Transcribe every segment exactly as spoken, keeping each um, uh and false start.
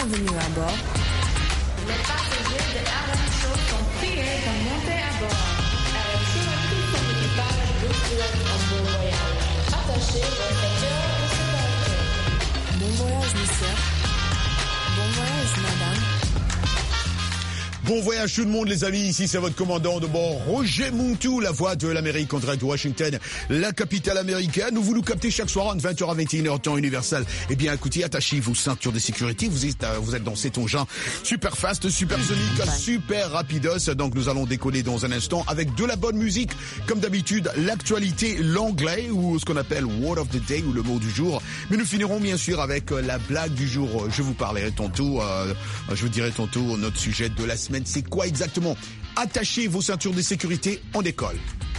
Bienvenue à bord. Les passagers de R M Show sont priés de monter à bord. R M Show a tout son équipage vous souhaite un bon voyage. Attachez vos ceintures de sécurité. Bon voyage, monsieur. Bon voyage, madame. Bon voyage tout le monde les amis, ici c'est votre commandant de bord Roger Muntu, la voix de l'Amérique en direct de Washington, la capitale américaine, où vous nous captez chaque soir entre vingt heures à vingt et une heures temps universel. Eh bien écoutez, attachez vos ceintures de sécurité, vous êtes, vous êtes dans cet engin super fast, super sonique, super rapidos, donc nous allons décoller dans un instant avec de la bonne musique, comme d'habitude l'actualité, l'anglais ou ce qu'on appelle word of the day ou le mot du jour, mais nous finirons bien sûr avec la blague du jour. Je vous parlerai tantôt, euh, je vous dirai tantôt notre sujet de la semaine. C'est quoi exactement? Attachez vos ceintures de sécurité, on décolle.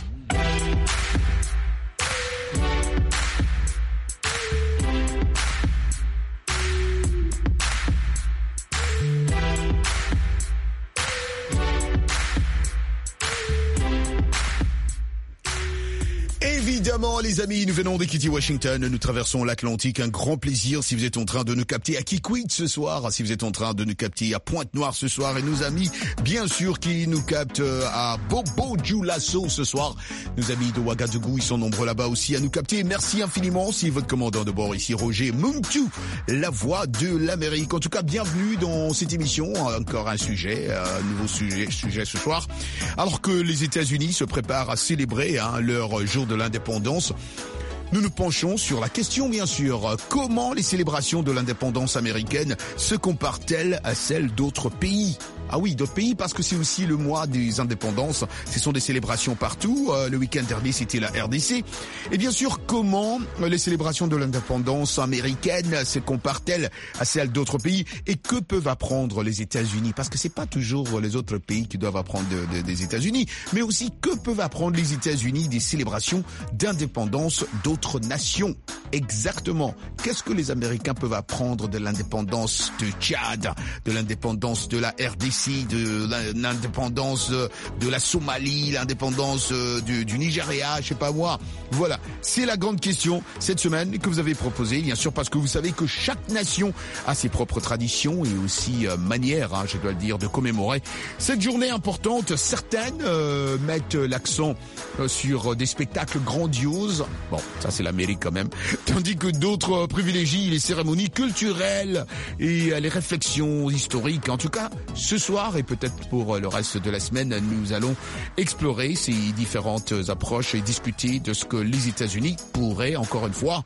Évidemment, les amis, nous venons de quitter Washington, nous traversons l'Atlantique, un grand plaisir si vous êtes en train de nous capter à Kikwit ce soir, si vous êtes en train de nous capter à Pointe-Noire ce soir, et nos amis, bien sûr, qui nous captent à Bobo-Dioulasso ce soir. Nos amis de Ouagadougou, ils sont nombreux là-bas aussi à nous capter. Merci infiniment, si votre commandant de bord ici, Roger Muntu, la voix de l'Amérique. En tout cas, bienvenue dans cette émission, encore un sujet, un nouveau sujet, sujet ce soir. Alors que les États-Unis se préparent à célébrer hein, leur jour de l'indépendance, nous nous penchons sur la question, bien sûr, comment les célébrations de l'indépendance américaine se comparent-elles à celles d'autres pays? Ah oui, d'autres pays, parce que c'est aussi le mois des indépendances. Ce sont des célébrations partout. Euh, le week-end dernier, c'était la R D C. Et bien sûr, comment les célébrations de l'indépendance américaine se comparent-elles à celles d'autres pays? Et que peuvent apprendre les États-Unis? Parce que c'est pas toujours les autres pays qui doivent apprendre de, de, des États-Unis, mais aussi que peuvent apprendre les États-Unis des célébrations d'indépendance d'autres nations? Exactement. Qu'est-ce que les Américains peuvent apprendre de l'indépendance de Tchad, de l'indépendance de la R D C, de l'indépendance de la Somalie, l'indépendance du, du Nigeria, je sais pas moi. Voilà, c'est la grande question cette semaine que vous avez proposée, bien sûr, parce que vous savez que chaque nation a ses propres traditions et aussi euh, manières, hein, je dois le dire, de commémorer cette journée importante. Certaines euh, mettent l'accent euh, sur des spectacles grandioses. Bon, ça c'est l'Amérique quand même. Tandis que d'autres euh, privilégient les cérémonies culturelles et euh, les réflexions historiques. En tout cas, ce soir et peut-être pour le reste de la semaine, nous allons explorer ces différentes approches et discuter de ce que les États-Unis pourraient, encore une fois,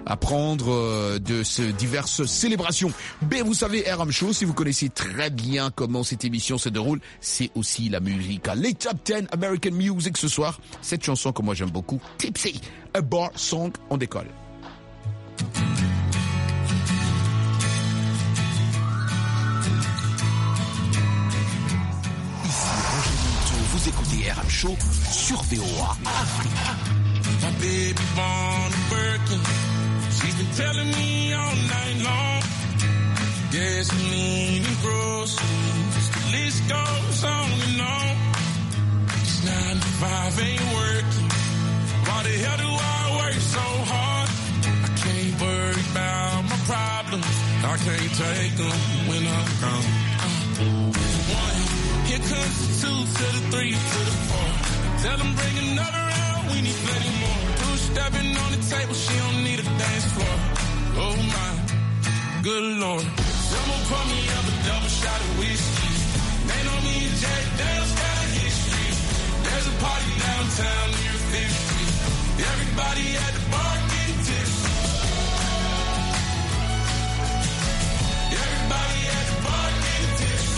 apprendre de ces diverses célébrations. Mais vous savez, R M Show, si vous connaissez très bien comment cette émission se déroule, c'est aussi la musique. Les Top dix American Music ce soir, cette chanson que moi j'aime beaucoup, Tipsy, A Bar Song, on décolle. Vous écoutez R M Show sur V O A Afrique. My baby born in Birkin. She's been telling me all night long. Gasoline and groceries. The list goes on and on. This nine to five ain't working. Why the hell do I work so hard? I can't worry about my problems. I can't take them when I'm gone. Uh, one. Here comes the two to the three to the four. Tell them bring another round, we need plenty more. Two stepping on the table, she don't need a dance floor. Oh my, good lord. Someone pour me up a double shot of whiskey. They know me and Jack Daniels got a history. There's a party downtown near Fifth Street. Everybody at the bar getting tipsy. Everybody at the bar getting tipsy.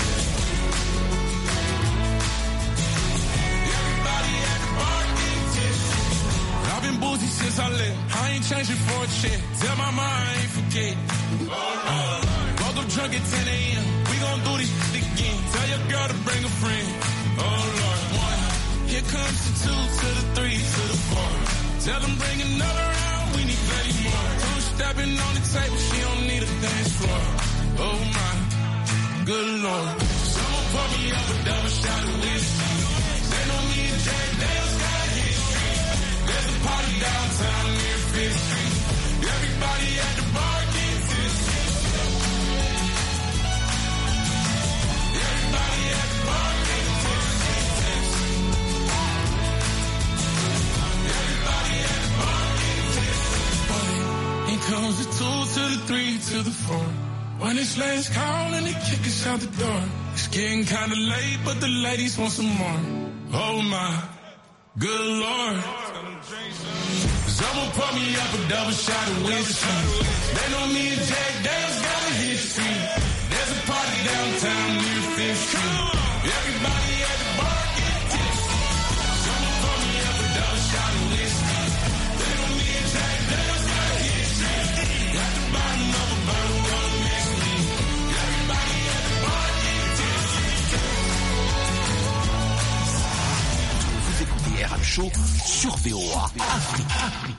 I've been boozy since I left. I ain't changing for a check. Tell my mom I ain't forget. Uh, woke up drunk at ten a.m. We gon' do this shit again. Tell your girl to bring a friend. Oh Lord, one. Here comes the two to the three to the four. Tell them bring another round. We need plenty more. Two stepping on the table. She don't need a dance floor. Oh my, good lord. Someone pour me up a double shot of whiskey. They know me and Jack Daniels got a history. There's a party downtown near Fifth Street. Everybody at the bar getting tipsy. three to the four. When it's last call and they kick us out the door. It's getting kinda late, but the ladies want some more. Oh my, good Lord. Someone pour me up a double shot of whiskey. They know me and Jack Daniels got a history. There's a party downtown near Fifth Street. Everybody at the bar get tipsy. Someone pour me up a double shot of whiskey. They know me and Jack Daniels got a history. At the bottom of a bottle, wanna mix me. Everybody at the bar get tipsy. Vous écoutez R M Show sur V O A Afrique.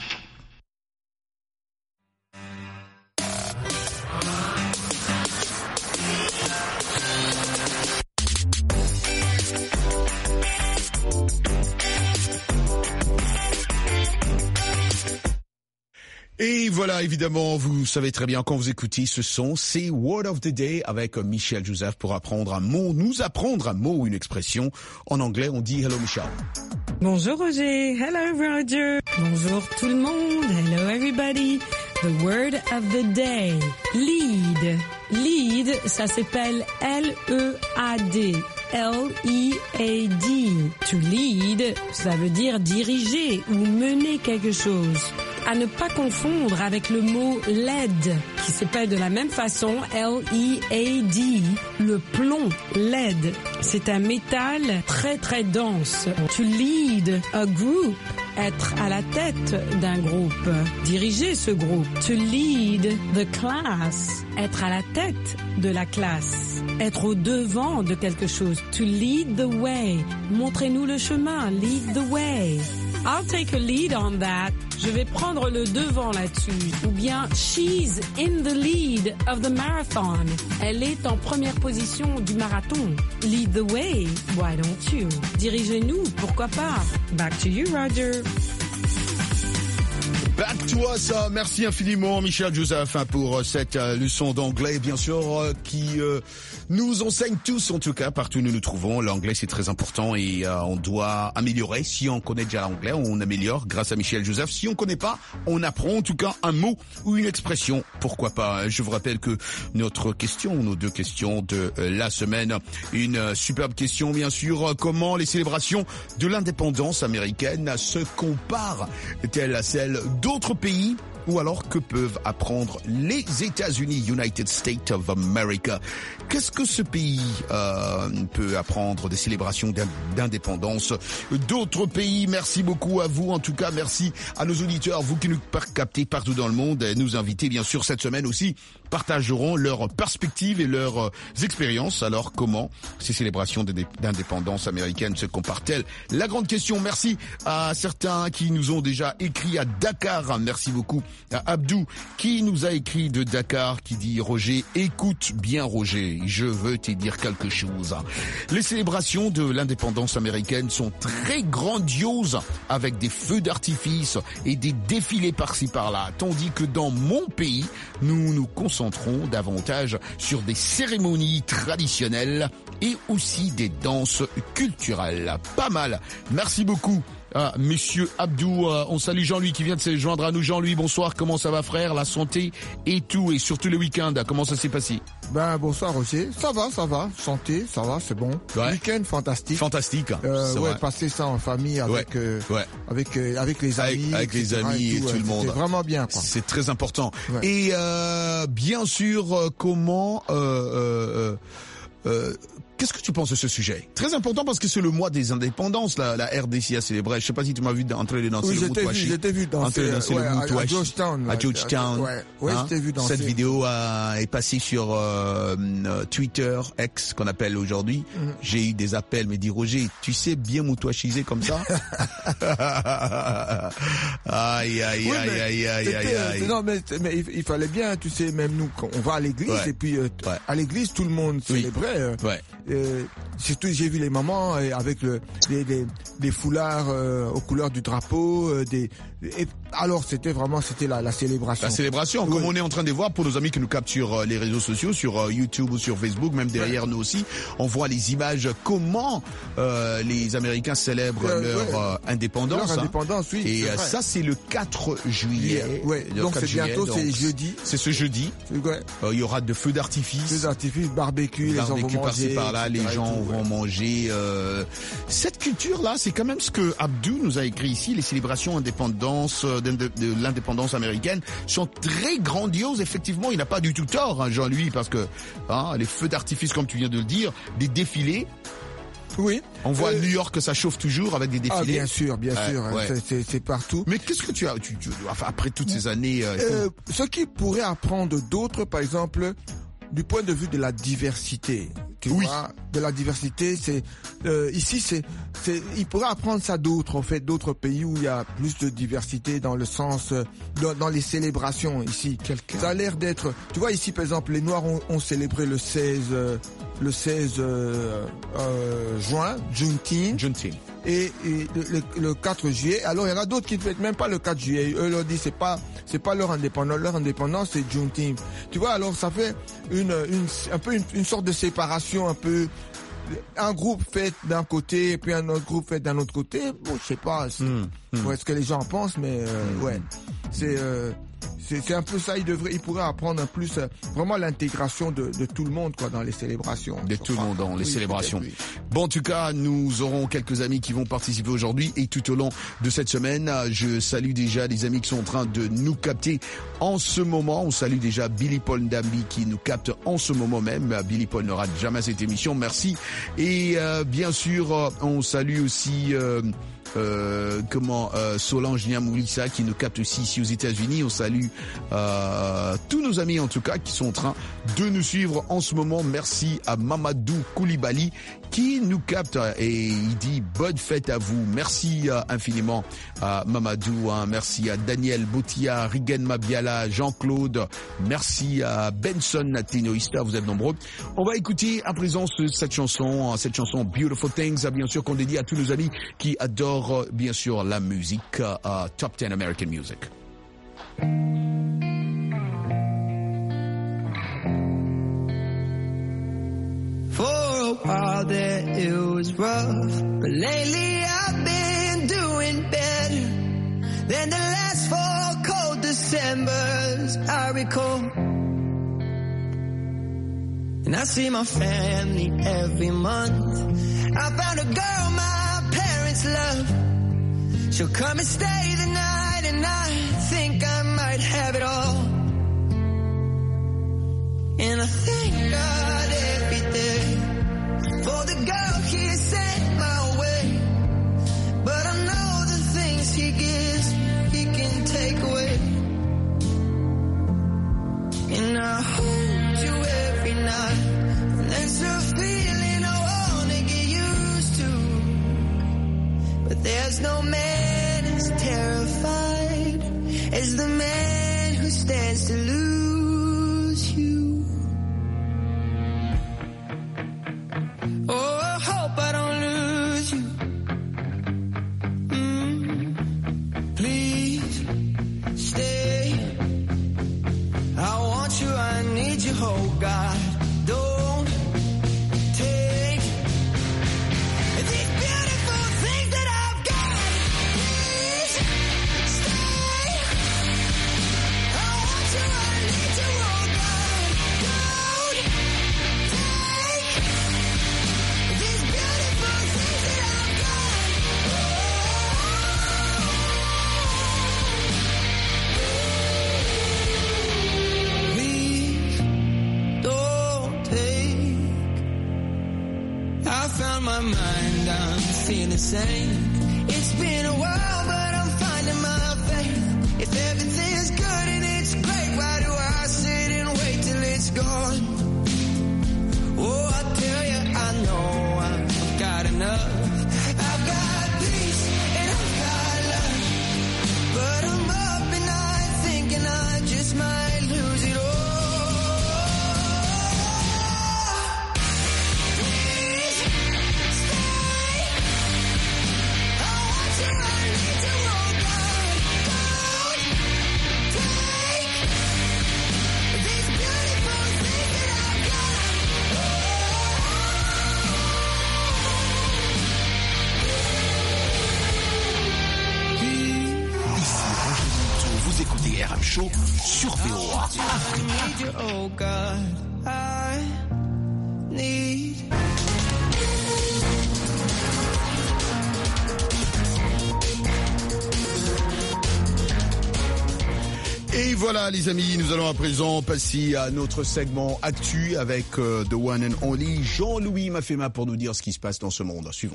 Et voilà, évidemment, vous savez très bien quand vous écoutez ce son, c'est Word of the Day avec Michel Joseph pour apprendre un mot, nous apprendre un mot ou une expression. En anglais, on dit hello Michel. Bonjour Roger, hello Roger, bonjour tout le monde, hello everybody. The word of the day, lead. Lead, ça s'appelle L E A D. L E A D. To lead, ça veut dire diriger ou mener quelque chose. À ne pas confondre avec le mot lead, qui s'appelle de la même façon L E A D. Le plomb, lead, c'est un métal très très dense. To lead a group, être à la tête d'un groupe, diriger ce groupe. To lead the class, être à la tête de la classe, être au devant de quelque chose. To lead the way, montrez-nous le chemin, lead the way. I'll take a lead on that. Je vais prendre le devant là-dessus. Ou bien, she's in the lead of the marathon. Elle est en première position du marathon. Lead the way, why don't you? Dirigez-nous, pourquoi pas? Back to you, Roger. Back to us, merci infiniment Michel Joseph pour cette leçon d'anglais, bien sûr, qui euh, nous enseigne tous, en tout cas, partout où nous nous trouvons. L'anglais, c'est très important et euh, on doit améliorer. Si on connaît déjà l'anglais, on améliore grâce à Michel Joseph. Si on connaît pas, on apprend en tout cas un mot ou une expression. Pourquoi pas? Je vous rappelle que notre question, nos deux questions de la semaine, une superbe question, bien sûr. Comment les célébrations de l'indépendance américaine se comparent-elles à celles d'autres pays, ou alors que peuvent apprendre les États-Unis, United States of America? Qu'est-ce que ce pays euh, peut apprendre des célébrations d'indépendance d'autres pays? Merci beaucoup à vous, en tout cas merci à nos auditeurs, vous qui nous captez partout dans le monde. Et nos invités, bien sûr, cette semaine aussi partageront leurs perspectives et leurs expériences. Alors, comment ces célébrations d'indépendance américaine se comparent-elles? La grande question. Merci à certains qui nous ont déjà écrit à Dakar. Merci beaucoup à Abdou qui nous a écrit de Dakar, qui dit: Roger, écoute bien Roger, je veux te dire quelque chose. Les célébrations de l'indépendance américaine sont très grandioses, avec des feux d'artifice et des défilés par-ci par-là, tandis que dans mon pays, nous nous concentrons davantage sur des cérémonies traditionnelles et aussi des danses culturelles. Pas mal. Merci beaucoup. Ah, Monsieur Abdou, euh, on salue Jean-Louis qui vient de se joindre à nous. Jean-Louis, bonsoir, comment ça va frère? La santé et tout, et surtout le week-end, comment ça s'est passé? Ben bonsoir Roger, ça va, ça va, santé, ça va, c'est bon. Ouais. Week-end fantastique. Fantastique. Euh, ouais, vrai. passer ça en famille avec ouais. Euh, ouais. avec euh, avec les amis, avec, avec les amis et tout, et tout le monde. C'est vraiment bien, quoi. C'est très important. Ouais. Et euh, bien sûr, euh, comment euh, euh, euh, qu'est-ce que tu penses de ce sujet? Très important parce que c'est le mois des indépendances, la, la R D C a célébré. Je sais pas si tu m'as vu entrer danser oui, le j'étais Moutouachi. vu, j'étais vu danser, danser ouais, le à, à Georgetown. À Georgetown. Ouais, ouais, hein? j'étais vu danser. Cette vidéo a, est passée sur euh, Twitter, X, qu'on appelle aujourd'hui. Mm-hmm. J'ai eu des appels, mais dit Roger, tu sais bien moutouachiser comme ça? Aïe, aïe, oui, aïe, aïe, aïe, aïe, aïe. Non, mais, mais il, il fallait bien, tu sais, même nous, on va à l'église, ouais. et puis euh, ouais. à l'église, tout le monde oui. célébrait. Euh, ouais. euh, surtout j'ai vu les mamans euh, avec le, des, des, des foulards euh, aux couleurs du drapeau, euh, des, et, alors c'était vraiment c'était la, la célébration. La célébration, oui. Comme on est en train de voir pour nos amis qui nous captent sur euh, les réseaux sociaux, sur euh, YouTube ou sur Facebook, même derrière ouais. nous aussi, on voit les images comment euh, les Américains célèbrent euh, leur ouais. euh, indépendance. Leur hein. indépendance, oui. Et euh, ça c'est le quatre juillet. Yeah. Ouais. Donc c'est bientôt, c'est jeudi. C'est ce jeudi. Ouais. Euh, il y aura de feux d'artifice. Feux d'artifice, barbecue, barbecue les gens vont manger. Par là, les gens tout, vont ouais. manger. Euh... Cette culture-là, c'est quand même ce que Abdou nous a écrit ici. Les célébrations indépendance de, de, de l'indépendance américaine sont très grandioses. Effectivement, il n'a pas du tout tort, hein, Jean-Louis, parce que hein, les feux d'artifice, comme tu viens de le dire, des défilés. Oui. On voit euh, à New York que ça chauffe toujours avec des défilés. Ah, bien sûr, bien ouais, sûr. Ouais. C'est, c'est, c'est partout. Mais qu'est-ce que tu as, tu, tu, enfin, après toutes ces années, euh, euh, ce qui pourrait apprendre d'autres, par exemple, du point de vue de la diversité, tu oui. vois, de la diversité, c'est euh, ici, c'est, c'est, il pourrait apprendre ça d'autres, en fait, d'autres pays où il y a plus de diversité dans le sens, euh, dans, dans les célébrations ici. Quelqu'un. Ça a l'air d'être, tu vois, ici, par exemple, les Noirs ont, ont célébré le seize, euh, le seize euh, euh, juin, Juneteenth. Juneteenth. Et, et le, le quatre juillet. Alors il y en a d'autres qui ne fêtent même pas le quatre juillet. Eux leur disent c'est pas c'est pas leur indépendance. Leur indépendance c'est Juneteenth. Tu vois, alors ça fait une, une un peu une, une sorte de séparation un peu. Un groupe fait d'un côté et puis un autre groupe fait d'un autre côté. Bon, je sais pas. C'est, mmh, mmh. Ouais, ce que les gens en pensent, mais euh, mmh. ouais, c'est. Euh, C'est, c'est un peu ça, il devrait, il pourrait apprendre un plus euh, vraiment l'intégration de, de tout le monde quoi dans les célébrations. De tout le monde dans les oui, célébrations. Oui. Bon, en tout cas, nous aurons quelques amis qui vont participer aujourd'hui et tout au long de cette semaine. Je salue déjà les amis qui sont en train de nous capter en ce moment. On salue déjà Billy Paul Ndambi qui nous capte en ce moment même. Billy Paul ne rate jamais cette émission. Merci. Et euh, bien sûr, on salue aussi. Euh, Euh, comment euh, Solange Niamoulissa qui nous capte aussi ici aux États-Unis. On salue euh, tous nos amis en tout cas qui sont en train de nous suivre en ce moment. Merci à Mamadou Koulibaly qui nous capte et il dit bonne fête à vous. Merci euh, infiniment à Mamadou. Hein. Merci à Daniel Botia, Rigen Mabiala, Jean-Claude. Merci à Benson Tenoista. Vous êtes nombreux. On va écouter à présent cette chanson, cette chanson Beautiful Things, bien sûr qu'on dédie à tous nos amis qui adorent bien sûr la musique, uh, Top ten American Music. For a while there it was rough, but lately I've been doing better than the last four cold Decembers I recall. And I see my family every month. I found a girl my parents love. She'll come and stay the night, and I think I might have it all. And I thank God every day for the girl He sent my way. But I know the things He gives, He can take away. And I hold you every night, and that's a feeling I wanna get used to. But there's no man as terrified as the man who stands to lose you. Oh, I hope I don't lose you. Mm, please stay. I want you, I need you, oh God. Don't take these beautiful things that I've got. Please stay. I want you, I need you, oh God. Don't take these beautiful things that I've got. Please don't take. I found my mind, I'm feeling sane. It's been a while, but I'm finding my faith. If everything's good and it's great, why do I sit and wait till it's gone? Oh, I tell you, I know I've got enough. I've got peace and I've got love. But I'm up at night thinking I just might lose it all. Please M Show sur V O A. I need you, oh God, I need. Et voilà les amis, nous allons à présent passer à notre segment Actu avec euh, The One and Only Jean-Louis Mafema pour nous dire ce qui se passe dans ce monde. Suivons.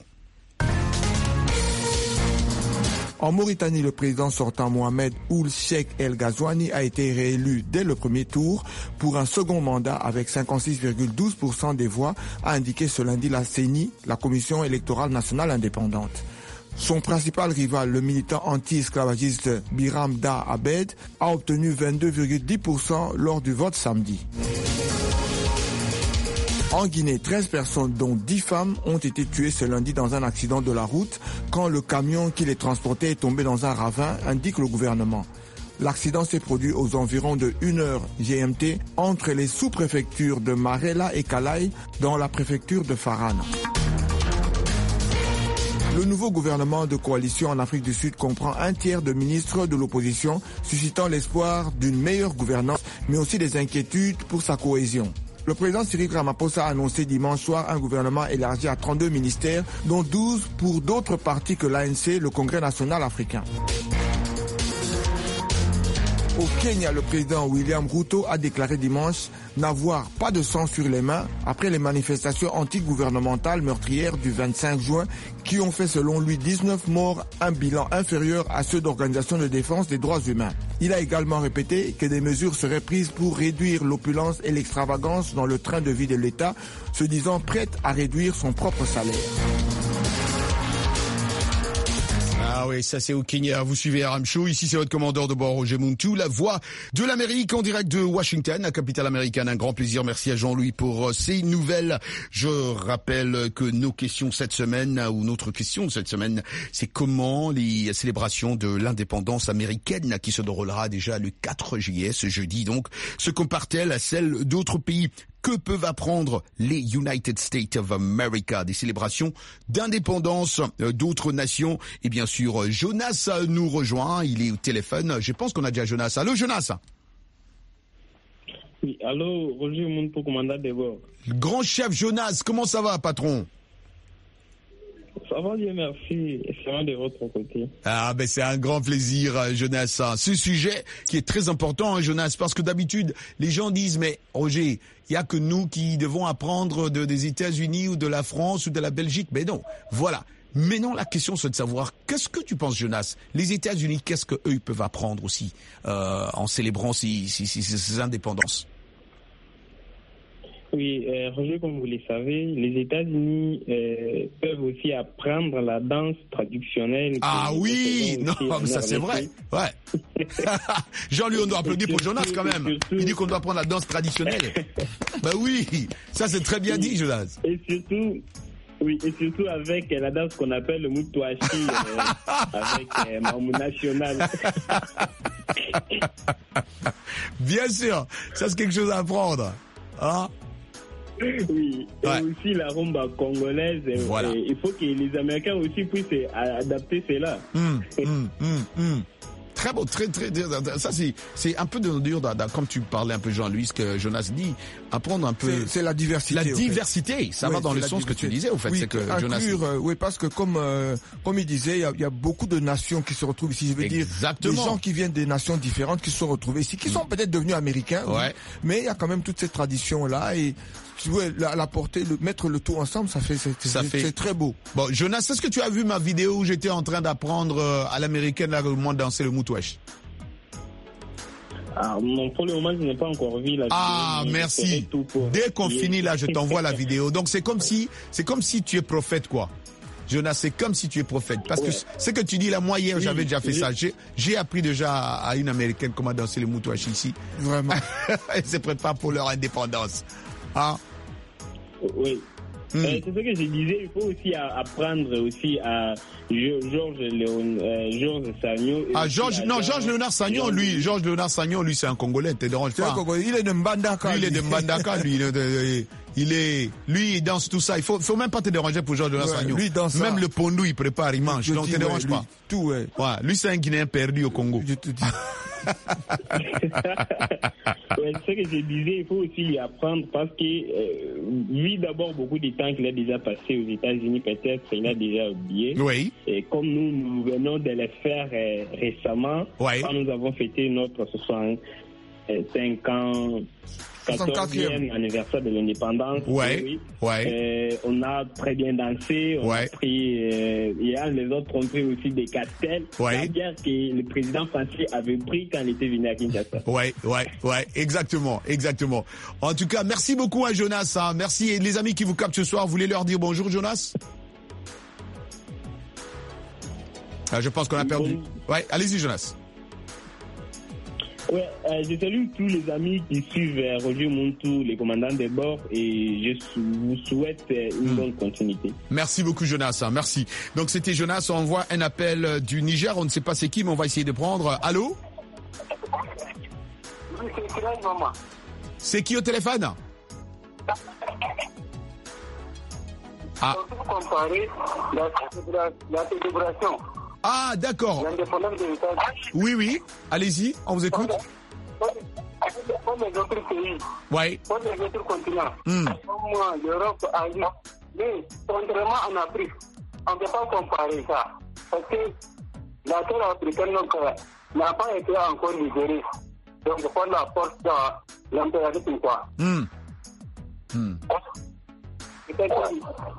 En Mauritanie, le président sortant Mohamed Ould Cheikh El Ghazouani a été réélu dès le premier tour pour un second mandat avec cinquante-six virgule douze pour cent des voix, a indiqué ce lundi la C E N I, la Commission électorale nationale indépendante. Son principal rival, le militant anti-esclavagiste Biram Da Abed, a obtenu vingt-deux virgule dix pour cent lors du vote samedi. En Guinée, treize personnes, dont dix femmes, ont été tuées ce lundi dans un accident de la route quand le camion qui les transportait est tombé dans un ravin, indique le gouvernement. L'accident s'est produit aux environs de une heure G M T entre les sous-préfectures de Marella et Kalaï dans la préfecture de Faran. Le nouveau gouvernement de coalition en Afrique du Sud comprend un tiers de ministres de l'opposition, suscitant l'espoir d'une meilleure gouvernance, mais aussi des inquiétudes pour sa cohésion. Le président Cyril Ramaphosa a annoncé dimanche soir un gouvernement élargi à trente-deux ministères, dont douze pour d'autres partis que l'A N C, le Congrès national africain. Au Kenya, le président William Ruto a déclaré dimanche n'avoir pas de sang sur les mains après les manifestations antigouvernementales meurtrières du vingt-cinq juin qui ont fait selon lui dix-neuf morts, un bilan inférieur à ceux d'organisations de défense des droits humains. Il a également répété que des mesures seraient prises pour réduire l'opulence et l'extravagance dans le train de vie de l'État, se disant prête à réduire son propre salaire. Ah oui, ça c'est au Kenya. Vous suivez R M Show. Ici c'est votre commandeur de bord Roger Muntu, la voix de l'Amérique en direct de Washington, la capitale américaine. Un grand plaisir. Merci à Jean-Louis pour ces nouvelles. Je rappelle que nos questions cette semaine, ou notre question cette semaine, c'est comment les célébrations de l'indépendance américaine qui se déroulera déjà le quatre juillet, ce jeudi donc, se comparent-elles à celles d'autres pays? Que peuvent apprendre les United States of America des célébrations d'indépendance d'autres nations? Et bien sûr, Jonas nous rejoint, il est au téléphone. Je pense qu'on a déjà Jonas. Allô Jonas? Oui, allô Roger Muntu, commandant de bord. Grand chef Jonas, comment ça va patron? Ça va bien, merci. Excellent de votre côté. Ah, ben c'est un grand plaisir, Jonas. Ce sujet qui est très important, hein, Jonas, parce que d'habitude, les gens disent, mais Roger, il n'y a que nous qui devons apprendre de, des États-Unis ou de la France ou de la Belgique. Mais non, voilà. Mais non, la question c'est de savoir, qu'est-ce que tu penses, Jonas? Les États-Unis, qu'est-ce qu'eux ils peuvent apprendre aussi euh, en célébrant ces, ces, ces, ces indépendances? Oui, euh, Roger, comme vous le savez, les États-Unis euh, peuvent aussi apprendre la danse traditionnelle. Ah oui, non, mais ça c'est vrai. Ouais. Jean-Louis, on doit applaudir pour Jonas quand même. Surtout... Il dit qu'on doit apprendre la danse traditionnelle. Ben oui, ça c'est très bien oui. dit, Jonas. Et surtout, oui, et surtout avec euh, la danse qu'on appelle le Mutuashi, euh, avec euh, Mamou National. Bien sûr, ça c'est quelque chose à apprendre. Hein? Oui, et ouais. aussi la rumba congolaise. Voilà. Et il faut que les Américains aussi puissent adapter cela. Mmh, mmh, mmh, mmh. Très beau, très, très, ça c'est, c'est un peu de dur, comme tu parlais un peu Jean-Louis, ce que Jonas dit, apprendre un peu. C'est, c'est la diversité. La diversité, fait. ça oui, va dans le sens diversité. que tu disais, au fait, oui, c'est que inclure, Jonas. Euh, oui, parce que comme, euh, comme il disait, il y, a, il y a beaucoup de nations qui se retrouvent ici, je veux Exactement. dire, des gens qui viennent des nations différentes qui se sont retrouvés ici, qui sont mmh. peut-être devenus américains, ouais. oui, mais il y a quand même toute cette tradition-là et, tu vois, la, la porter, le, mettre le tout ensemble, ça fait, c'est, ça c'est, fait... c'est très beau. Bon, Jonas, est-ce que tu as vu ma vidéo où j'étais en train d'apprendre euh, à l'américaine, là, comment danser le Mutuashi? Ah, non, pour le moment, je n'ai pas encore vu la vidéo. Ah, merci. Dès qu'on finit là, je t'envoie la vidéo. Donc, c'est comme si, c'est comme si tu es prophète, quoi. Jonas, c'est comme si tu es prophète. Parce ouais. que ce que tu dis là, moi, hier, oui, j'avais déjà fait oui. ça. J'ai, j'ai appris déjà à, à une américaine comment danser le Mutuashi ici. Vraiment. Elle se prépare pour leur indépendance. Ah. Oui. Mmh. Euh, c'est ce que je disais, il faut aussi apprendre aussi à Georges Léon, euh, Georges Sagnon. Ah, Georges, non, Georges Léonard Sagnon, lui, Georges Léonard Sagnon, lui, c'est un Congolais, te dérange pas. Il est de Mbandaka. Lui, il est de Mbandaka, lui, il est, il est, lui, il danse tout ça. Il faut, faut même pas te déranger pour Georges Léonard ouais, Sagnon. Lui, danse même ça. le pondou, il prépare, il mange. Donc, te dérange ouais, pas. Lui, tout, ouais. Ouais, lui, c'est un Guinéen perdu au Congo. Je te dis. Ouais, c'est ce que je disais, il faut aussi lui apprendre parce que, euh, vu d'abord beaucoup de temps qu'il a déjà passé aux États-Unis, peut-être il a déjà oublié. Oui. Et comme nous, nous venons de le faire euh, récemment, Ouais. quand nous avons fêté notre soixante-cinq ans, quatorzième anniversaire de l'indépendance. Ouais, oui. ouais. Euh, on a très bien dansé, on Ouais. a pris, euh, hier les autres ont pris aussi des castels. Ouais. La bière que le président français avait pris quand il était venu à Kinshasa. Ouais, ouais, ouais, exactement, exactement. En tout cas, merci beaucoup à Jonas. Hein. Merci. Et les amis qui vous captent ce soir, vous voulez leur dire bonjour, Jonas? Ah, je pense qu'on a perdu. Ouais, allez-y, Jonas. Ouais, euh, je salue tous les amis qui suivent euh, Roger Montou, les commandants des bords, et je sou- vous souhaite euh, une Mm. bonne continuité. Merci beaucoup, Jonas. Hein, merci. Donc, c'était Jonas. On envoie un appel euh, du Niger. On ne sait pas c'est qui, mais on va essayer de prendre. Allô? Oui, c'est Kiran Maman. C'est qui au téléphone? Ah. On peut comparer la, la, la célébration. Ah, d'accord. L'indépendance des États-Unis. Oui, oui. Allez-y, on vous écoute. Comme les autres pays, Ouais. comme les autres continents, Mm. comme l'Europe, Asie. Mais contrairement en Afrique, on ne peut pas comparer ça. Parce que la terre africaine donc, euh, n'a pas été encore libérée. Donc, pour la force de l'impérialisme, quoi. Mm. Mm. Peut-être.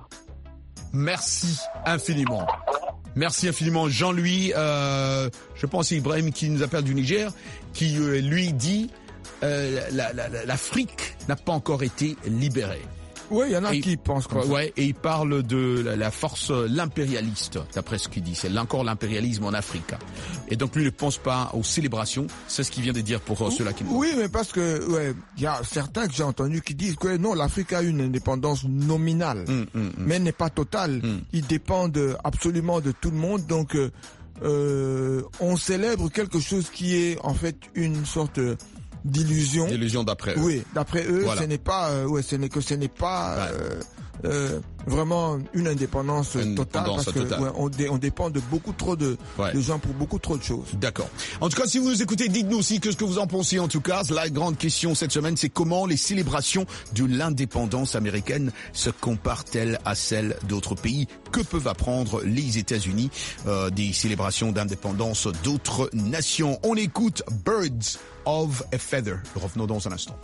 Merci infiniment. Merci infiniment, Jean-Louis. Euh, je pense c'est Ibrahim qui nous appelle du Niger, qui euh, lui dit euh, la, la, la, l'Afrique n'a pas encore été libérée. Oui, il y en a Et- qui pensent comme ça. Ouais, et il parle de la, la force, euh, l'impérialiste, d'après ce qu'il dit. C'est encore l'impérialisme en Afrique. Et donc lui ne pense pas aux célébrations. C'est ce qu'il vient de dire pour euh, ceux-là qui nous... Oui, mais parce que ouais, il y a certains que j'ai entendus qui disent que non, l'Afrique a une indépendance nominale, Hum, hum, hum. mais elle n'est pas totale. Mm. Ils dépendent absolument de tout le monde, donc euh, euh, on célèbre quelque chose qui est en fait une sorte d'illusion. Illusion d'après eux. Oui, d'après eux, Voilà. ce n'est pas, euh, ouais, ce n'est que ce n'est pas Ouais. euh, euh, vraiment une indépendance Une totale indépendance parce que totale. ouais, on, dé- on dépend de beaucoup trop de, Ouais. de gens pour beaucoup trop de choses. D'accord. En tout cas, si vous nous écoutez, dites-nous aussi que ce que vous en pensez. En tout cas, la grande question cette semaine, c'est comment les célébrations de l'indépendance américaine se comparent-elles à celles d'autres pays? Que peuvent apprendre les États-Unis euh, des célébrations d'indépendance d'autres nations? On écoute Birds of a Feather. Revenons dans un instant.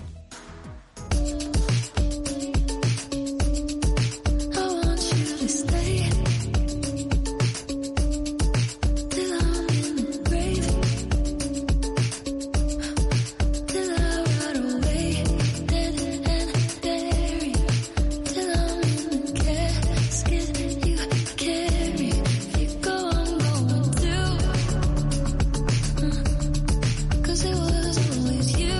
I want you to stay till I'm in the grave, till I rot away, dead and buried, till I'm in the casket you carry. If you go, I'm going too, 'cause it was always you.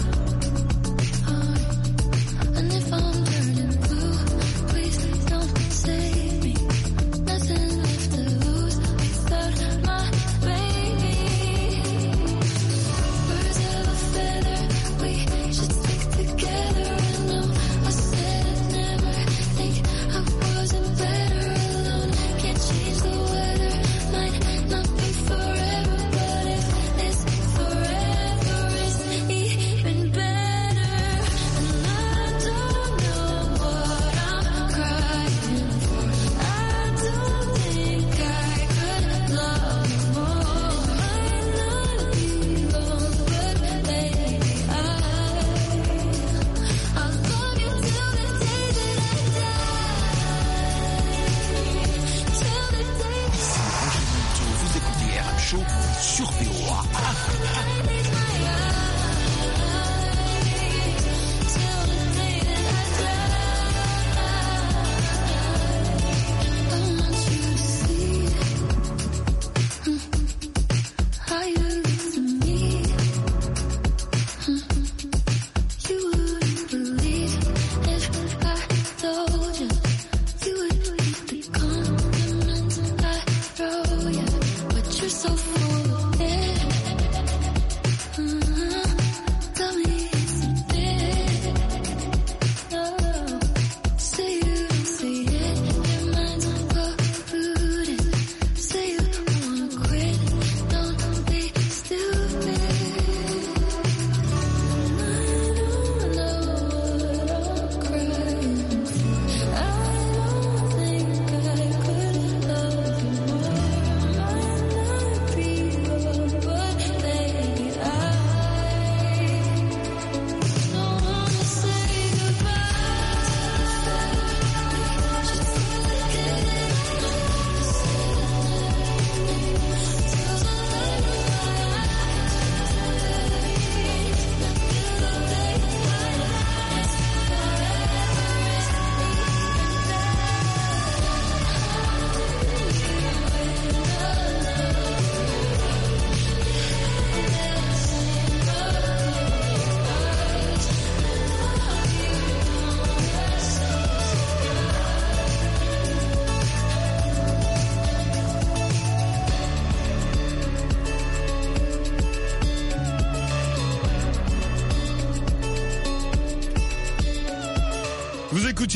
And if I'm turning blue, please don't save me. Nothing left to lose without my baby. Birds of a feather, we should stick together. I know I said I'd never think I wasn't better alone. Can't change the weather, might not be forever, but if this forever is even better. And I don't know what I'm crying for. I don't think I could love more. Might not be long, but baby, I I'll love you till the day that I die. Till the day Ici Roger Montou, vous écoutez R M Show sur V O A. I make my eyes. Till the day that I die. I want you to see how you look to me. You wouldn't believe if I told you. You would keep the compliments I throw you, but you're so full of it.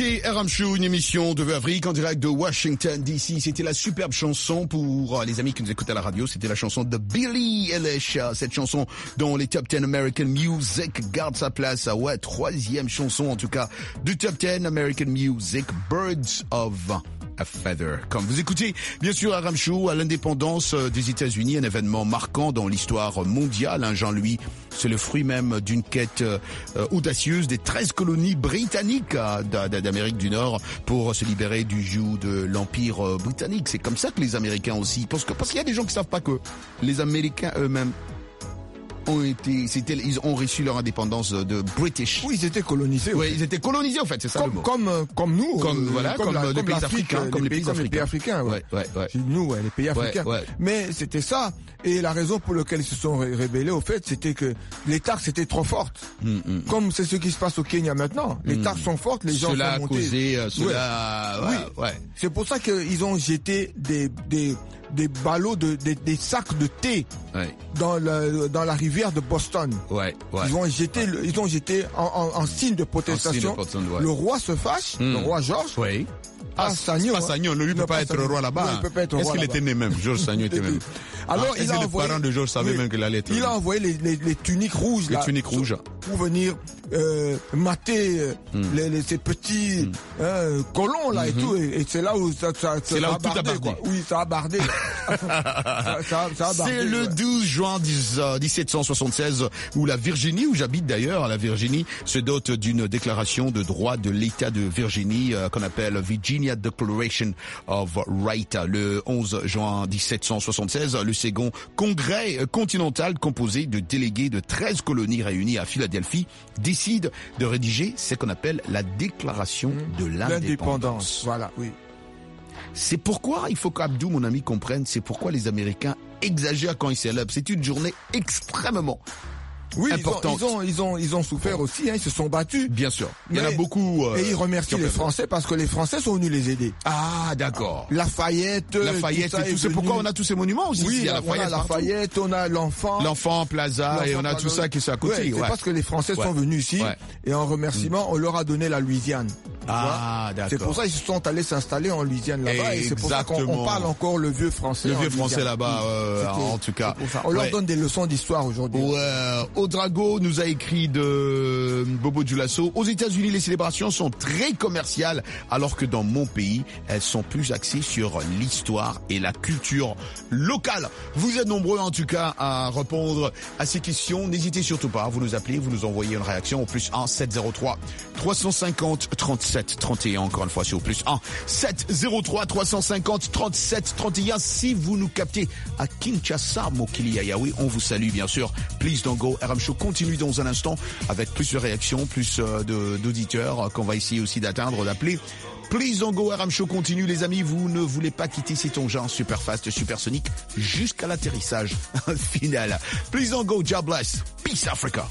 écoutiez R M Show, une émission de Vavric en direct de Washington D C. C'était la superbe chanson pour les amis qui nous écoutent à la radio. C'était la chanson de Billie Eilish. Cette chanson dans les Top dix American Music garde sa place. Ouais, troisième chanson en tout cas du Top dix American Music, Birds of a Feather. Comme vous écoutez, bien sûr, R M Show à l'indépendance des États-Unis, un événement marquant dans l'histoire mondiale. Hein, Jean-Louis, c'est le fruit même d'une quête euh, audacieuse des treize colonies britanniques euh, d'Amérique du Nord pour se libérer du joug de l'Empire euh, britannique. C'est comme ça que les Américains aussi, parce que parce qu'il y a des gens qui savent pas que les Américains eux-mêmes ont été, c'était, ils ont reçu leur indépendance de British. Oui, ils étaient colonisés. Oui, ils étaient colonisés en fait, c'est ça comme, le mot. Comme, comme nous. Comme, euh, voilà, comme, comme, la, les comme pays africains. Comme les pays, comme les pays africains. Ouais. Ouais, ouais, ouais. Nous, ouais, les pays africains. Ouais, ouais. Mais c'était ça. Et la raison pour laquelle ils se sont ré rébellés, au fait, c'était que les taxes étaient trop fortes. Mm, mm. Comme c'est ce qui se passe au Kenya maintenant. Les mm. taxes sont fortes, les gens cela sont montés. Causé, euh, cela, ouais. Ouais, oui. Ouais. C'est pour ça qu'ils ont jeté des, des, des ballots de, des, des sacs de thé ouais. dans la, dans la rivière de Boston. Ouais, ouais. Ils ont jeté, le, ils ont jeté en, en, en signe de protestation. En signe de ouais. Le roi se fâche, mm. le roi Georges. Oui. Ah, Sagnon. Pas Sagnon, lui ne peut pas être roi là-bas. Est-ce qu'il était né même? Georges Sagnon était même. Alors, ah, il a les envoyé, parents de Georges savaient oui, même qu'il allait être. Il a envoyé les, les, les tuniques rouges, les là. tuniques rouges. Pour venir, euh, mater, euh, mm. les, les, ces petits, mm. euh, colons, là, mm-hmm. et tout. Et, et c'est là où ça, ça, ça, là ça où a bardé, tout a bardé. Quoi. Oui, ça a bardé. ça, ça, ça a bardé. C'est le douze juin dix-sept cent soixante-seize où la Virginie, où j'habite d'ailleurs, la Virginie, se dote d'une déclaration de droit de l'État de Virginie, euh, qu'on appelle Virginia Declaration of Right. Le onze juin dix-sept cent soixante-seize, le second congrès continental composé de délégués de treize colonies réunies à Philadelphie décide de rédiger ce qu'on appelle la déclaration de l'indépendance. Voilà, oui. C'est pourquoi, il faut qu'Abdou, mon ami, comprenne, c'est pourquoi les Américains exagèrent quand ils célèbrent. C'est une journée extrêmement oui, importante. Ils ont, ils ont, ils ont, ils ont souffert aussi, hein, ils se sont battus. Bien sûr. Il Mais, y en a beaucoup. Euh, et ils remercient les Français parce que les Français sont venus les aider. Ah, d'accord. Lafayette. Lafayette et tout. C'est pourquoi on a tous ces monuments aussi. Oui, il y a on a Lafayette, on a l'enfant. L'enfant, Plaza, et on a tout ça qui est à côté. Ouais, c'est ouais. parce que les Français ouais. sont venus ici. Ouais. Et en remerciement, mm. on leur a donné la Louisiane. Ah, d'accord. C'est pour ça qu'ils se sont allés s'installer en Louisiane là-bas. Et c'est pour ça qu'on parle encore le vieux français. Le vieux français là-bas, euh, en tout cas. On leur donne des leçons d'histoire aujourd'hui. Ouais. Odrago nous a écrit de Bobo Dioulasso. Aux États-Unis, les célébrations sont très commerciales, alors que dans mon pays, elles sont plus axées sur l'histoire et la culture locale. Vous êtes nombreux, en tout cas, à répondre à ces questions. N'hésitez surtout pas. Vous nous appelez, vous nous envoyez une réaction au plus un sept zéro trois trois cent cinquante trente-sept trente et un. Encore une fois, c'est au plus un sept zéro trois trois cent cinquante trente-sept trente et un. Si vous nous captez à Kinshasa, Mokili Ayawi, on vous salue, bien sûr. Please don't go. R M Show continue dans un instant avec plus de réactions, plus de, d'auditeurs qu'on va essayer aussi d'atteindre, d'appeler. Please don't go. R M Show continue, les amis. Vous ne voulez pas quitter cet engin super fast, supersonique jusqu'à l'atterrissage final. Please don't go. God bless. Peace Africa.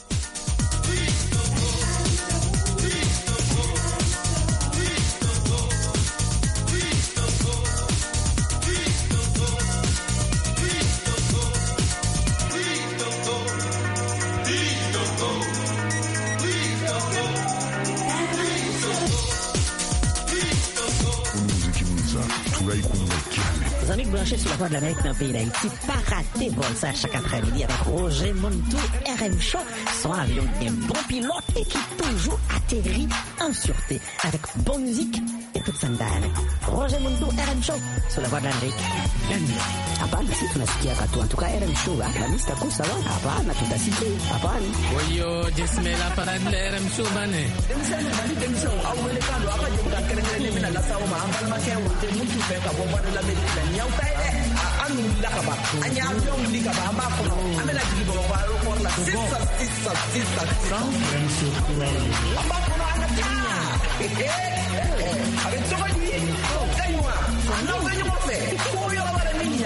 Amis branchés sur la voie de l'Amérique dans le pays d'Haïti, pas rater bon ça chaque après-midi avec Roger Montou, R M Show, son avion qui est un bon pilote et qui toujours atterrit en sûreté avec bonne musique et toute sandale. Roger Montou, R M Show, sur la voie de l'Amérique. Hapana, si tunasikia katu, en tout cas R M Show, Alhamisi taku sawa, hapana, tutasikia, hapana. Oyo, jesmela parade la R M Show bane. Demisana bali demisana, awele kando, apa jengka kere-kere mina la sawa ma, ambal ma kaya wote, muntu feka, bomba de l'Amérique, nyau taide, anu lakaba, anya avion likaba, amba kono, amela jigi bomba kwa aeroport la, sisa, sisa, sisa, sisa. Amba kono anatinya, hehe, avec ce qu'on dit, kaywa, non venez mon fait, pour y avoir la ligne.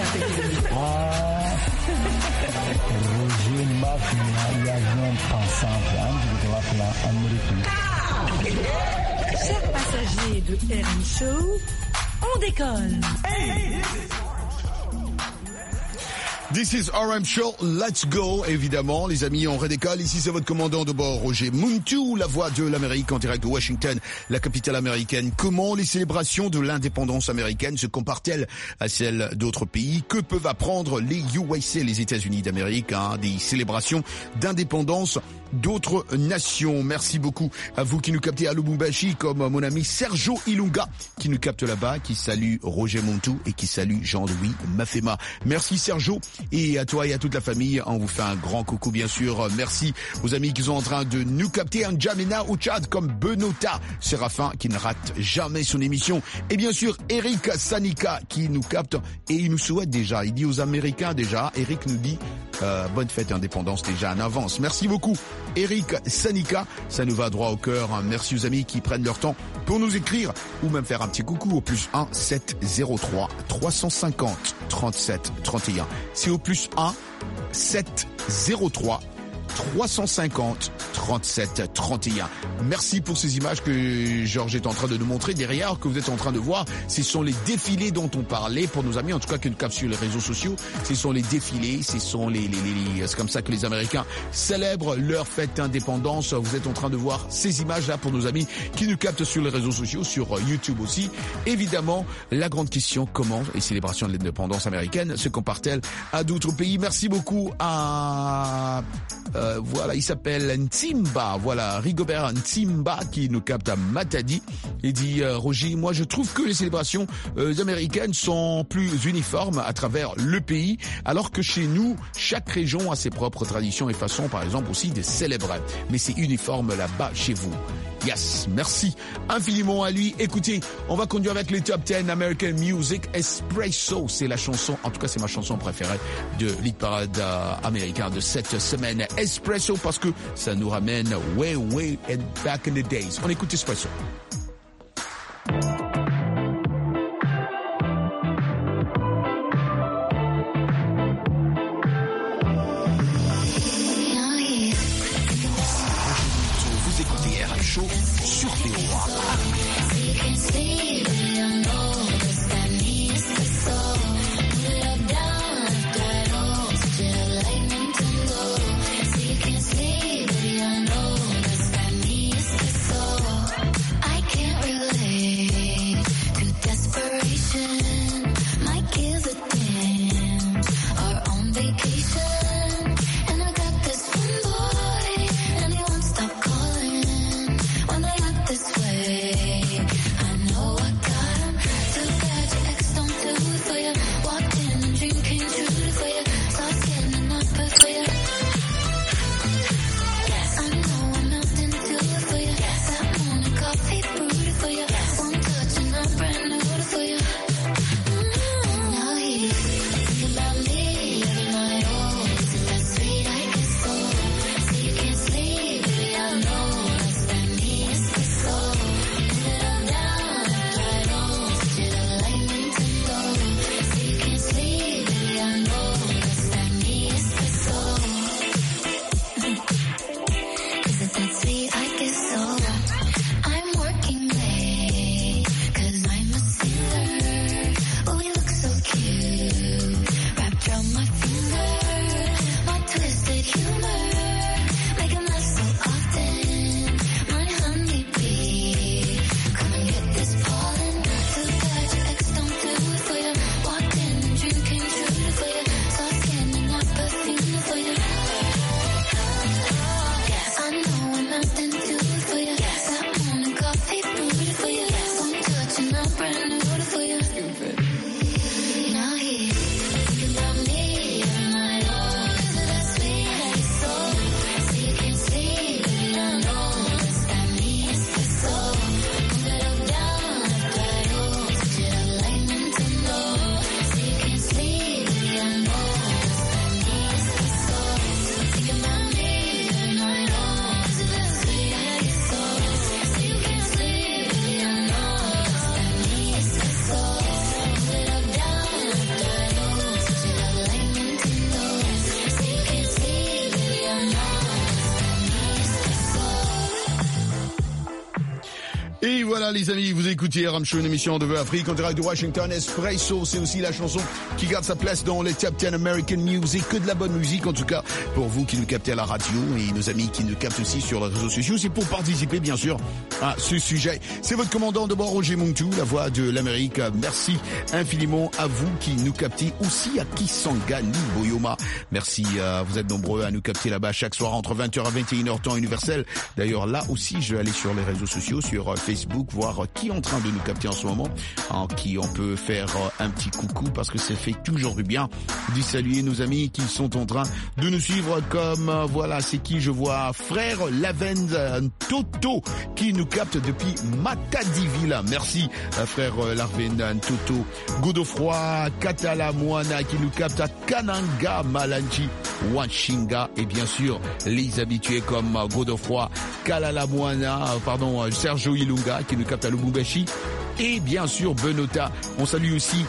Roger Mafia, l'avion pensant de la américaine. Chers passagers de R M Show, on décolle. This is R M Show, let's go, évidemment, les amis, on redécolle. Ici, c'est votre commandant de bord, Roger Muntu, la voix de l'Amérique en direct de Washington, la capitale américaine. Comment les célébrations de l'indépendance américaine se comparent-elles à celles d'autres pays? Que peuvent apprendre les U S A, les États-Unis d'Amérique, hein, des célébrations d'indépendance d'autres nations? Merci beaucoup à vous qui nous captez à Lubumbashi, comme mon ami Sergio Ilunga, qui nous capte là-bas, qui salue Roger Muntu et qui salue Jean-Louis Mafema. Merci Sergio. Et à toi et à toute la famille, on vous fait un grand coucou bien sûr. Merci aux amis qui sont en train de nous capter en N'Djamena au Tchad, comme Benota Séraphin qui ne rate jamais son émission. Et bien sûr Eric Sanika qui nous capte et il nous souhaite déjà, il dit aux Américains déjà, Eric nous dit euh, bonne fête d'indépendance déjà en avance. Merci beaucoup Eric Sanika, ça nous va droit au cœur. Merci aux amis qui prennent leur temps pour nous écrire ou même faire un petit coucou au plus un sept zéro trois trois cent cinquante trente-sept trente et un. C'est au plus un sept zéro trois trois cent cinquante trente-sept trente et un. Merci pour ces images que Georges est en train de nous montrer derrière, que vous êtes en train de voir. Ce sont les défilés dont on parlait pour nos amis, en tout cas qui nous captent sur les réseaux sociaux. Ce sont les défilés, ce sont les, les, les, les c'est comme ça que les Américains célèbrent leur fête d'indépendance. Vous êtes en train de voir ces images-là pour nos amis qui nous captent sur les réseaux sociaux, sur YouTube aussi. Évidemment, la grande question, comment les célébrations de l'indépendance américaine se comparent-elles à d'autres pays? Merci beaucoup à... Euh, voilà, il s'appelle Ntimba, voilà, Rigobert Ntimba qui nous capte à Matadi. Il dit, euh, Roger, moi je trouve que les célébrations euh, américaines sont plus uniformes à travers le pays, alors que chez nous, chaque région a ses propres traditions et façons, par exemple, aussi de célébrer. Mais c'est uniforme là-bas chez vous. Yes, merci infiniment à lui. Écoutez, on va conduire avec les top dix American Music. Espresso, c'est la chanson, en tout cas c'est ma chanson préférée de l'hit parade euh, américain de cette semaine. Espresso parce que ça nous ramène way, way and back in the days. On écoute Espresso. Vous écoutez R M Show sur V O A. Now he's thinking about me every night. Oh. Voilà les amis, vous écoutez R M Show, une émission de Vœux Afrique en direct de Washington. Espresso, c'est aussi la chanson qui garde sa place dans les Top dix American Music. Que de la bonne musique en tout cas pour vous qui nous captez à la radio et nos amis qui nous captent aussi sur les réseaux sociaux. C'est pour participer bien sûr à ce sujet. C'est votre commandant de bord Roger Muntu, la voix de l'Amérique. Merci infiniment à vous qui nous captez aussi à Kisangani, Boyoma. Merci, euh, vous êtes nombreux à nous capter là-bas chaque soir entre vingt heures à vingt et une heures temps universel. D'ailleurs là aussi je vais aller sur les réseaux sociaux, sur euh, Facebook, voir euh, qui est en train de nous capter en ce moment, en qui on peut faire euh, un petit coucou parce que ça fait toujours du bien d'y saluer nos amis qui sont en train de nous suivre comme euh, voilà, c'est qui je vois frère Lavend euh, Toto qui nous capte depuis Matadivila. Merci euh, frère euh, Lavend Toto. Godofroy Katala Moana qui nous capte à Kananga Malanchi Wanshinga et bien sûr les habitués comme euh, Godofroy Kalala Moana, euh, pardon euh, Sergio Ilunga qui nous capte à Lubumbashi. Et bien sûr, Benota. On salue aussi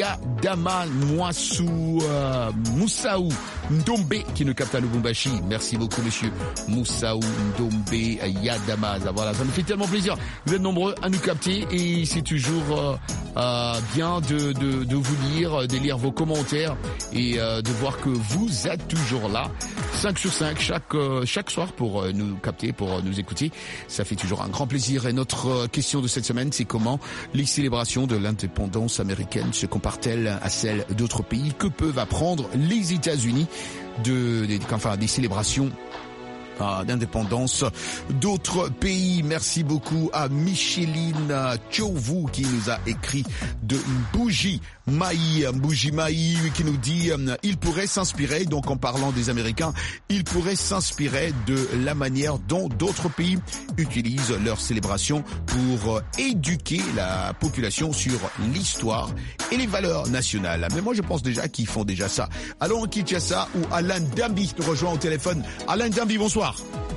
Yadama Mouassou, euh, Moussaou Ndombe qui nous capte à Lubumbashi. Merci beaucoup, monsieur Moussaou Ndombe Yadama. Voilà, ça nous fait tellement plaisir. Vous êtes nombreux à nous capter et c'est toujours euh, euh, bien de, de, de vous lire, de lire vos commentaires et euh, de voir que vous êtes toujours là. cinq sur cinq chaque, euh, chaque soir pour euh, nous capter, pour euh, nous écouter. Ça fait toujours un grand plaisir. Et notre euh, question de cette semaine, c'est comment les célébrations de l'indépendance américaine se comparent-elles à celles d'autres pays? Que peuvent apprendre les États-Unis de, de, enfin, des célébrations d'indépendance d'autres pays? Merci beaucoup à Micheline Tchouvu qui nous a écrit de Bougie Maï, Bougie Maï qui nous dit euh, il pourrait s'inspirer, donc en parlant des Américains, il pourrait s'inspirer de la manière dont d'autres pays utilisent leurs célébrations pour euh, éduquer la population sur l'histoire et les valeurs nationales. Mais moi je pense déjà qu'ils font déjà ça. Allons à Kinshasa où Alain Dambi nous rejoint au téléphone. Alain Dambi, bonsoir.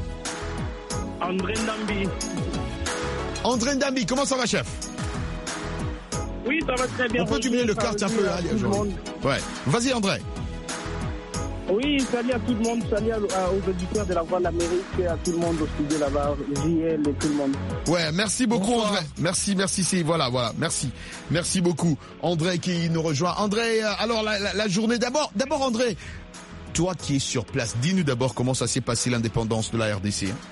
André Ndambi. André Ndambi, comment ça va, chef? Oui, ça va très bien. On peut diminuer le carte un peu, allez, ouais. Vas-y, André. Oui, salut à tout le monde, salut à, à, aux auditeurs de la Voix de l'Amérique et à tout le monde au studio là-bas, J L et tout le monde. Ouais, merci beaucoup, Bonsoir. André. Merci, merci, c'est, voilà, voilà, merci. Merci beaucoup. André qui nous rejoint. André, alors, la, la, la journée, d'abord, d'abord, André, toi qui es sur place, dis-nous d'abord comment ça s'est passé l'indépendance de la R D C. Hein.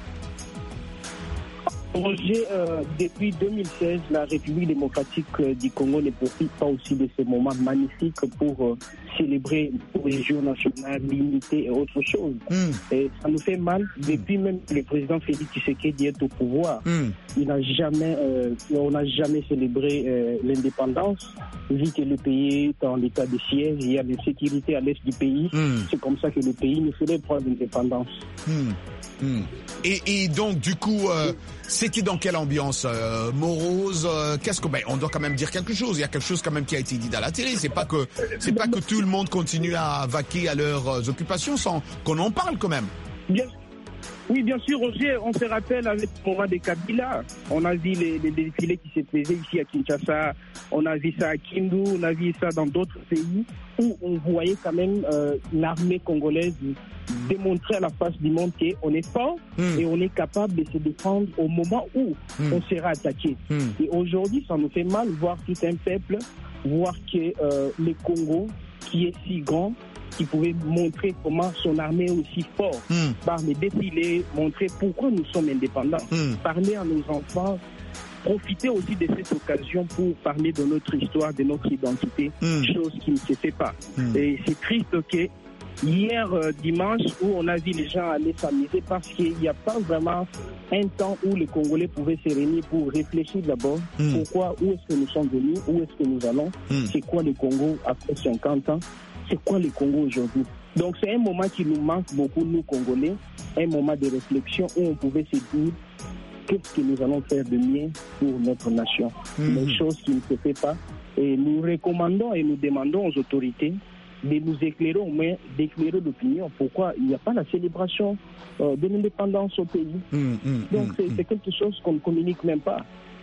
Roger, euh, depuis deux mille seize, la République démocratique euh, du Congo ne profite pas aussi de ces moments magnifiques pour euh, célébrer la région nationale, l'unité et autre chose. Mm. Et ça nous fait mal. Depuis mm. même que le président Félix Tshisekedi est au pouvoir, mm. il n'a jamais, euh, on n'a jamais célébré euh, l'indépendance, vu que le pays est en état de siège, il y a de sécurité à l'est du pays. Mm. C'est comme ça que le pays ne ferait pas d'indépendance. Mm. Mm. Et, et donc, du coup, euh, c'était dans quelle ambiance euh, morose euh, Qu'est-ce que ben, on doit quand même dire quelque chose. Il y a quelque chose quand même qui a été dit à la télé. C'est pas que c'est pas que tout le monde continue à vaquer à leurs euh, occupations sans qu'on en parle quand même. Bien. Oui, bien sûr, Roger, on se rappelle avec le moment de Kabila. On a vu les, les défilés qui se faisaient ici à Kinshasa. On a vu ça à Kindu, on a vu ça dans d'autres pays où on voyait quand même euh, l'armée congolaise démontrer à la face du monde qu'on est fort mm. et on est capable de se défendre au moment où mm. on sera attaqué. Mm. Et aujourd'hui, ça nous fait mal voir tout un peuple, voir que euh, le Congo, qui est si grand, qui pouvait montrer comment son armée est aussi forte, mm. par les défilés, montrer pourquoi nous sommes indépendants, mm. parler à nos enfants, profiter aussi de cette occasion pour parler de notre histoire, de notre identité, mm. chose qui ne se fait pas. Mm. Et c'est triste que hier euh, dimanche où on a vu les gens aller s'amuser parce qu'il n'y a pas vraiment un temps où les Congolais pouvaient se réunir pour réfléchir d'abord mm. pourquoi, où est-ce que nous sommes venus, où est-ce que nous allons, mm. c'est quoi le Congo après cinquante ans, c'est quoi le Congo aujourd'hui. Donc c'est un moment qui nous manque beaucoup, nous Congolais, un moment de réflexion où on pouvait se dire qu'est-ce que nous allons faire de mieux pour notre nation. Mm. Les choses qui ne se font pas. Et nous recommandons et nous demandons aux autorités de nous éclairer, au moins d'éclairer l'opinion. Pourquoi il n'y a pas la célébration euh, de l'indépendance au pays. Mmh, mmh, Donc mmh, c'est, c'est quelque chose qu'on ne communique même pas.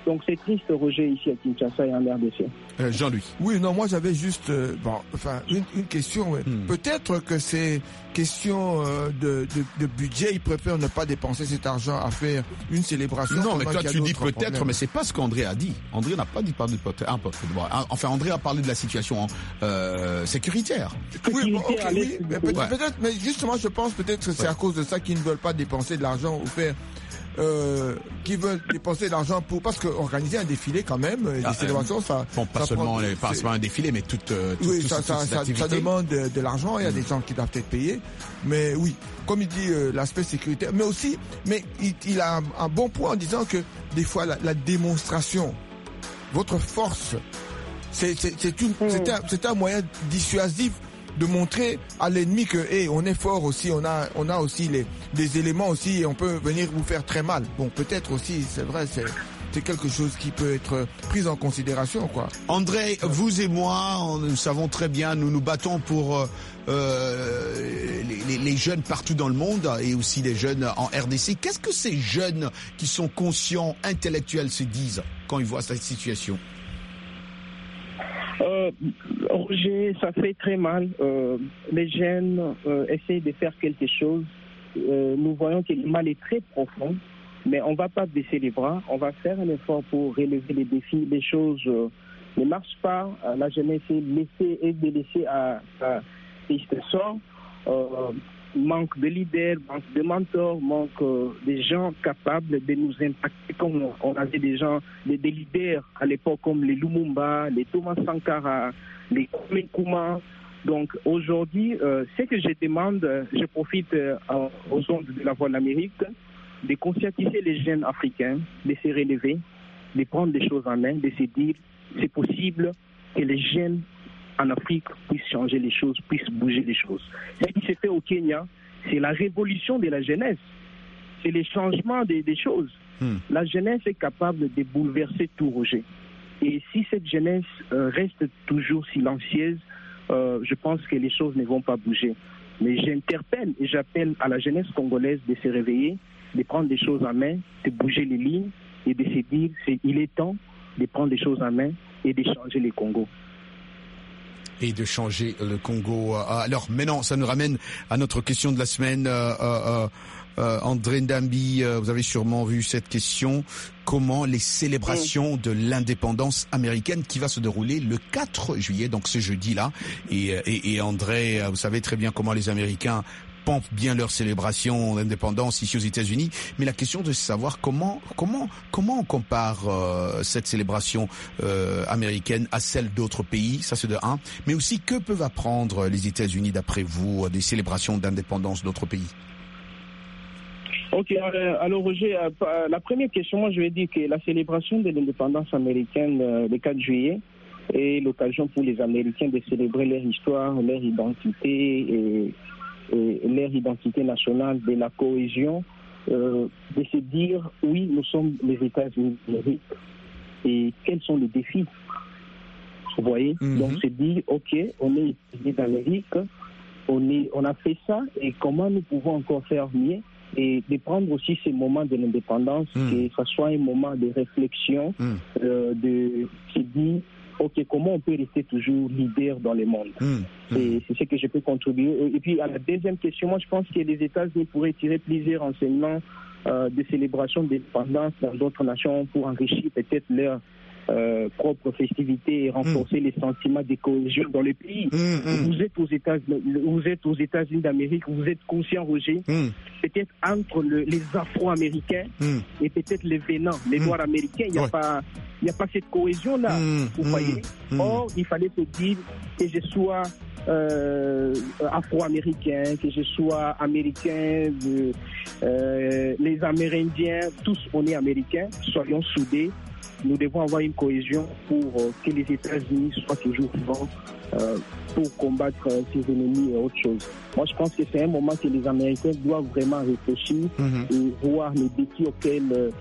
Donc c'est triste, Roger, ici à Kinshasa et en R D C. Euh, Jean-Louis. Oui, non, moi j'avais juste euh, bon, enfin, une, une question. Ouais. Hmm. Peut-être que c'est question euh, de, de, de budget. Ils préfèrent ne pas dépenser cet argent à faire une célébration. Non, mais toi tu dis peut-être, problèmes. Mais c'est pas ce qu'André a dit. André n'a pas dit parler de peut-être. Enfin, André a parlé de la situation euh, sécuritaire. Oui, bon, okay, oui mais peut-être, ouais. peut-être, mais justement, je pense peut-être que c'est ouais. à cause de ça qu'ils ne veulent pas dépenser de l'argent ou faire. Euh, qui veulent dépenser de l'argent pour parce que organiser un défilé quand même ah, des célébrations euh, ça bon, pas ça seulement prend, les, pas seulement un défilé mais toute euh, tout, oui tout, ça, ça, ça, ça demande de, de l'argent il y a mmh. des gens qui doivent être payés mais oui comme il dit euh, l'aspect sécuritaire mais aussi mais il, il a un, un bon point en disant que des fois la, la démonstration votre force c'est c'est, c'est une mmh. c'est un, c'est un moyen dissuasif de montrer à l'ennemi que hey, on est fort aussi, on a on a aussi les des éléments aussi et on peut venir vous faire très mal. Bon, peut-être aussi, c'est vrai, c'est c'est quelque chose qui peut être pris en considération, quoi. André, vous et moi, on, nous savons très bien, nous nous battons pour euh, les, les jeunes partout dans le monde et aussi les jeunes en R D C. Qu'est-ce que ces jeunes qui sont conscients, intellectuels se disent quand ils voient cette situation? Euh, Roger, ça fait très mal. Euh, les jeunes euh, essayent de faire quelque chose. Euh, nous voyons que le mal est très profond, mais on ne va pas baisser les bras. On va faire un effort pour relever les défis. Les choses euh, ne marchent pas. La jeunesse est laissée et délaissée à sa triste sort. Euh, manque de leaders, manque de mentors, manque euh, de gens capables de nous impacter comme on avait des gens, des, des leaders à l'époque comme les Lumumba, les Thomas Sankara, les Kwame Nkrumah. Donc aujourd'hui, euh, ce que je demande, je profite euh, aux ondes de la Voix de l'Amérique, de conscientiser les jeunes africains, de se relever, de prendre des choses en main, de se dire c'est possible que les jeunes en Afrique puissent changer les choses, puissent bouger les choses. Ce qui s'est fait au Kenya, c'est la révolution de la jeunesse. C'est le changement des, des choses. Hmm. La jeunesse est capable de bouleverser tout, Roger. Et si cette jeunesse euh, reste toujours silencieuse, euh, je pense que les choses ne vont pas bouger. Mais j'interpelle et j'appelle à la jeunesse congolaise de se réveiller, de prendre des choses en main, de bouger les lignes et de se dire qu'il est temps de prendre des choses en main et de changer les Congos. Et de changer le Congo. Alors maintenant, ça nous ramène à notre question de la semaine. Euh, euh, euh, André Ndambi, euh, vous avez sûrement vu cette question. Comment les célébrations de l'indépendance américaine qui va se dérouler le quatre juillet, donc ce jeudi-là. Et, et, et André, vous savez très bien comment les Américains pompent bien leur célébration d'indépendance ici aux États-Unis, mais la question de savoir comment comment comment on compare euh, cette célébration euh, américaine à celle d'autres pays, ça c'est de un, mais aussi que peuvent apprendre les États-Unis d'après vous des célébrations d'indépendance d'autres pays? Ok, alors Roger, la première question, moi je vais dire que la célébration de l'indépendance américaine le quatre juillet est l'occasion pour les Américains de célébrer leur histoire, leur identité et et leur identité nationale, de la cohésion, euh, de se dire, oui, nous sommes les États-Unis d'Amérique et quels sont les défis. Vous voyez, mm-hmm. Donc se dire, ok, on est les États-Unis d'Amérique, on, est, on a fait ça et comment nous pouvons encore faire mieux et de prendre aussi ces moments de l'indépendance, mm. que ce soit un moment de réflexion, mm. euh, de se dire, ok, comment on peut rester toujours leader dans le monde? Mmh, c'est, mmh. c'est ce que je peux contribuer. Et puis, à la deuxième question, moi, je pense que les États-Unis pourraient tirer plusieurs enseignements euh, de célébration d'indépendance dans d'autres nations pour enrichir peut-être leur euh, propre festivité et renforcer mmh. les sentiments de cohésion dans le pays. Mmh, vous êtes aux États-Unis, vous êtes aux États-Unis d'Amérique, vous êtes conscient, Roger, mmh. peut-être entre le, les Afro-Américains mmh. et peut-être les Vénans, les Noirs américains, il n'y a ouais. pas... Il n'y a pas cette cohésion-là, mmh, vous mmh, voyez. Mmh. Or, il fallait se dire que je sois euh, afro-américain, que je sois américain, de, euh, les Amérindiens, tous on est américains, soyons soudés. Nous devons avoir une cohésion pour euh, que les États-Unis soient toujours forts euh, pour combattre euh, ses ennemis et autre chose. Moi, je pense que c'est un moment que les Américains doivent vraiment réfléchir mmh. et voir les défis auxquels... Euh,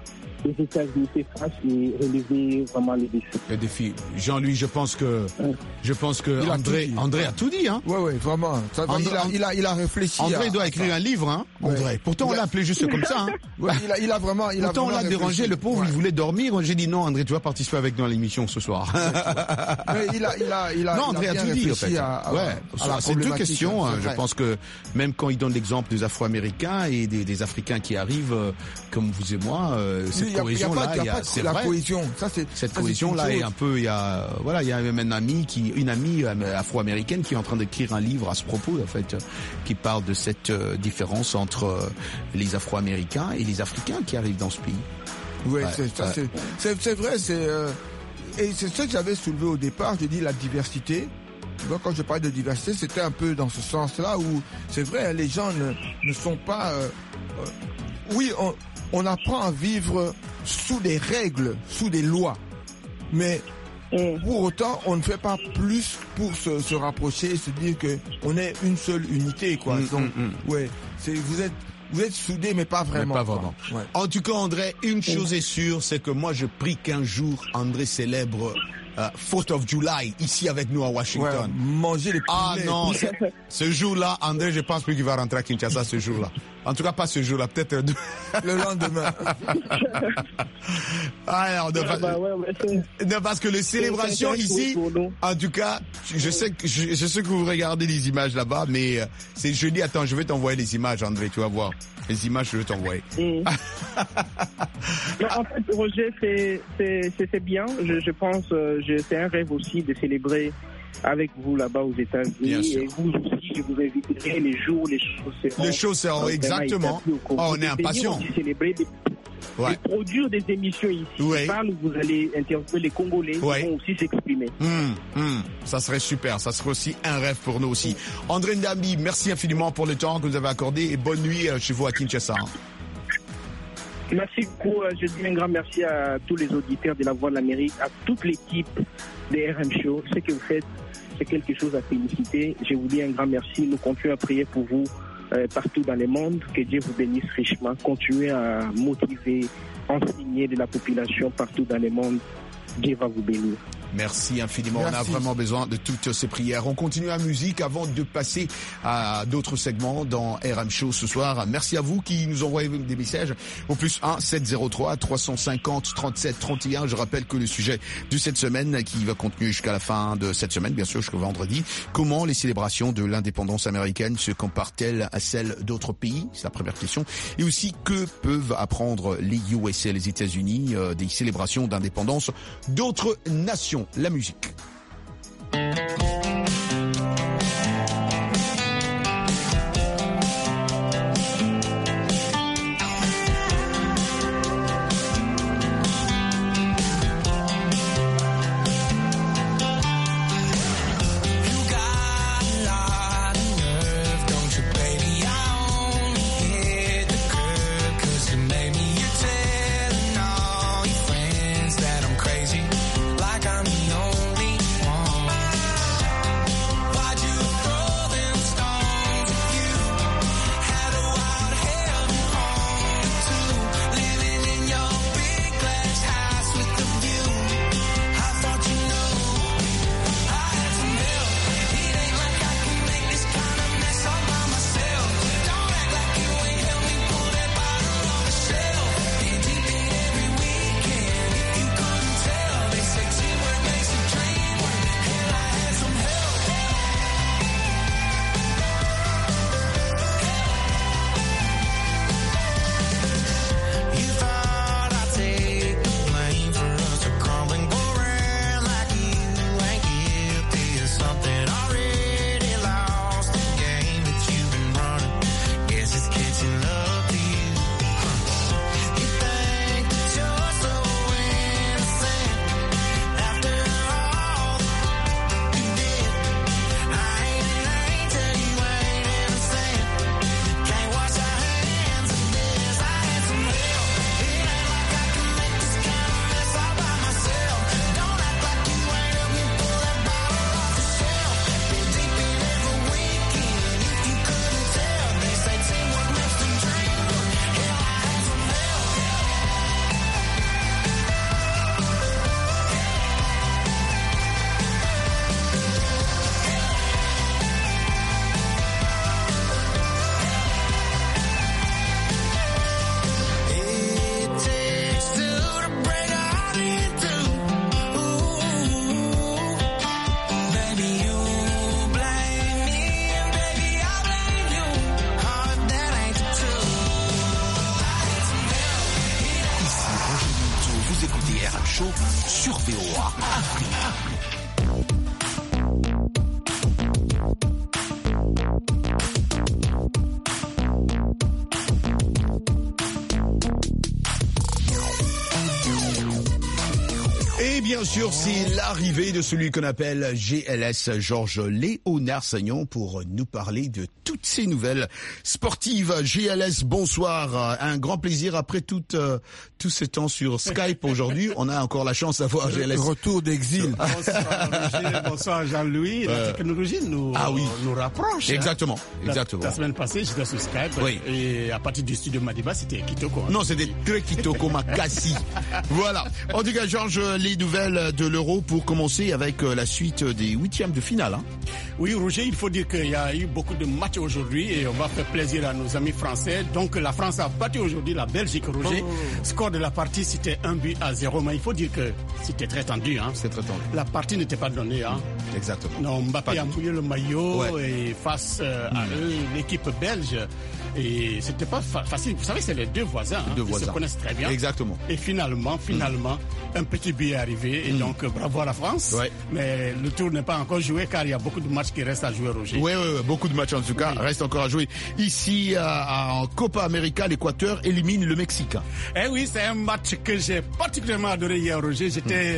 les États-Unis s'effacent et relever vraiment les défis. Les défis. Jean-Louis, je pense que, je pense que Il a André, tout dit. André a tout dit, hein. Ouais, ouais, vraiment. Ça, André- il, a, il, a, il a réfléchi. André à- doit écrire un livre, hein. Ouais. André. Pourtant, on Il a- l'a appelé juste comme ça, hein. Ouais, il, a, il a vraiment. Il Pourtant, a on vraiment l'a dérangé, réfléchi. le pauvre, Ouais. il voulait dormir. J'ai dit non, André, tu vas participer avec nous à l'émission ce soir. Mais il a, il a, il a, non, il André a, bien tout dit, en réfléchi fait. à, à- ouais. à la C'est deux problématique, questions. hein, hein. c'est Je vrai. pense que même quand il donne l'exemple des Afro-Américains et des, des Africains qui arrivent, euh, comme vous et moi, euh, cette Il y a- il y a cohésion-là, pas- il y a il y a- pas de- c'est la vrai. cohésion. Ça, c'est, Cette ça, c'est cohésion-là une est chose. un peu, il y a, voilà, il y a même un ami qui, une amie euh, afro-américaine qui est en train d'écrire un livre à ce propos, en fait, euh, qui parle de cette euh, différence entre euh, les Afro-Américains et les Africains qui arrivent dans ce pays. Ouais, Ouais, c'est, ça, ouais. c'est, c'est, c'est vrai, c'est, euh, et c'est ce que j'avais soulevé au départ, je dis la diversité. Tu vois, quand je parlais de diversité, c'était un peu dans ce sens-là où, c'est vrai, les gens ne, ne sont pas, euh, euh, oui, on, on apprend à vivre sous des règles, sous des lois. Mais, pour autant, on ne fait pas plus pour se, se rapprocher et se dire que on est une seule unité, quoi. Mm, Donc, mm, mm. ouais, c'est, vous êtes, vous êtes soudés, mais pas vraiment. Mais pas quoi. vraiment. Ouais. En tout cas, André, une chose est sûre, c'est que moi, je prie qu'un jour, André célèbre euh, fourth of July ici avec nous à Washington. Ouais, manger les Ah poulets. non, ce, ce jour-là, André, je pense plus qu'il va rentrer à Kinshasa ce jour-là. En tout cas, pas ce jour-là, peut-être euh, le lendemain. Alors, de, Ah bah ouais, ouais, c'est- non, parce que les célébrations c'est ici, pour nous. en tout cas, je sais que je, je sais que vous regardez les images là-bas, mais euh, c'est jeudi. Attends, je vais t'envoyer les images, André. Tu vas voir les images, je vais t'envoyer. Mm. Non, en fait, Roger, c'est c'est c'est- c'est bien. Je, je pense, euh, je- c'est un rêve aussi de célébrer avec vous là-bas aux Bien États-Unis. sûr. Et vous aussi, je vous inviterai les jours, les choses seront. Les choses seront euh, vraiment exactement. établies au Congo. Oh, on est Venir impatients. aussi célébrer, des, Ouais. des produire des émissions ici. Ouais. Parle où vous allez interviewer les Congolais. Ouais. Ils vont aussi s'exprimer. Hum, hum, ça serait super, ça serait aussi un rêve pour nous aussi. André Ndambi, merci infiniment pour le temps que vous avez accordé et bonne nuit euh, chez vous à Kinshasa. Merci beaucoup. Euh, Je dis un grand merci à tous les auditeurs de La Voix de l'Amérique, à toute l'équipe des R M Show. Ce que vous faites, c'est quelque chose à féliciter. Je vous dis un grand merci. Nous continuons à prier pour vous euh, partout dans le monde. Que Dieu vous bénisse richement. Continuez à motiver, enseigner de la population partout dans le monde. Dieu va vous bénir. Merci infiniment. On a Merci. vraiment besoin de toutes ces prières. On continue la musique avant de passer à d'autres segments dans R M Show ce soir. Merci à vous qui nous envoyez des messages au plus un sept zéro trois trois cent cinquante trente-sept trente et un. Je rappelle que le sujet de cette semaine qui va continuer jusqu'à la fin de cette semaine, bien sûr jusqu'au vendredi, comment les célébrations de l'indépendance américaine se comparent-elles à celles d'autres pays? C'est la première question. Et aussi, que peuvent apprendre les U S A, les États-Unis, euh, des célébrations d'indépendance d'autres nations? La musique. Like I'm the only bien sûr, c'est l'arrivée de celui qu'on appelle G L S, Georges Léonard Sagnon, pour nous parler de toutes ces nouvelles sportives. G L S, bonsoir. Un grand plaisir après tout, euh, tout ce temps sur Skype aujourd'hui. On a encore la chance d'avoir G L S. Retour d'exil. Bonsoir Roger, bonsoir Jean-Louis. Euh, La technologie nous, ah oui. nous rapproche. Exactement, La- exactement. La, semaine passée, j'étais sur Skype. Oui. Et à partir du studio Madiba, c'était Kitoko. hein. Non, c'était très Kitoko Makassi. Voilà. En tout cas, Georges, les nouvelles de l'Euro pour commencer avec euh, la suite des huitièmes de finale. Hein. Oui, Roger, il faut dire qu'il y a eu beaucoup de matchs aujourd'hui et on va faire plaisir à nos amis français. Donc, la France a battu aujourd'hui la Belgique, Roger. Oh. Score de la partie, c'était un but à zéro. Mais il faut dire que c'était très tendu. Hein. C'est très tendu. La partie n'était pas donnée. Hein. Exactement. Non, Mbappé Pas a du tout. mouillé le maillot Ouais. et face euh, à eux, l'équipe belge. Et c'était pas fa- facile. Vous savez, c'est les deux voisins. Hein. Deux Ils voisins. se connaissent très bien. Exactement. Et finalement, finalement, un petit but est arrivé. Et donc, euh, bravo à la France. Ouais. Mais le tour n'est pas encore joué car il y a beaucoup de matchs qui restent à jouer, Roger. Oui, oui, oui, beaucoup de matchs en tout cas. Oui. Reste encore à jouer. Ici, euh, en Copa América, l'Équateur élimine le Mexique. Eh oui, c'est un match que j'ai particulièrement adoré hier, Roger. J'étais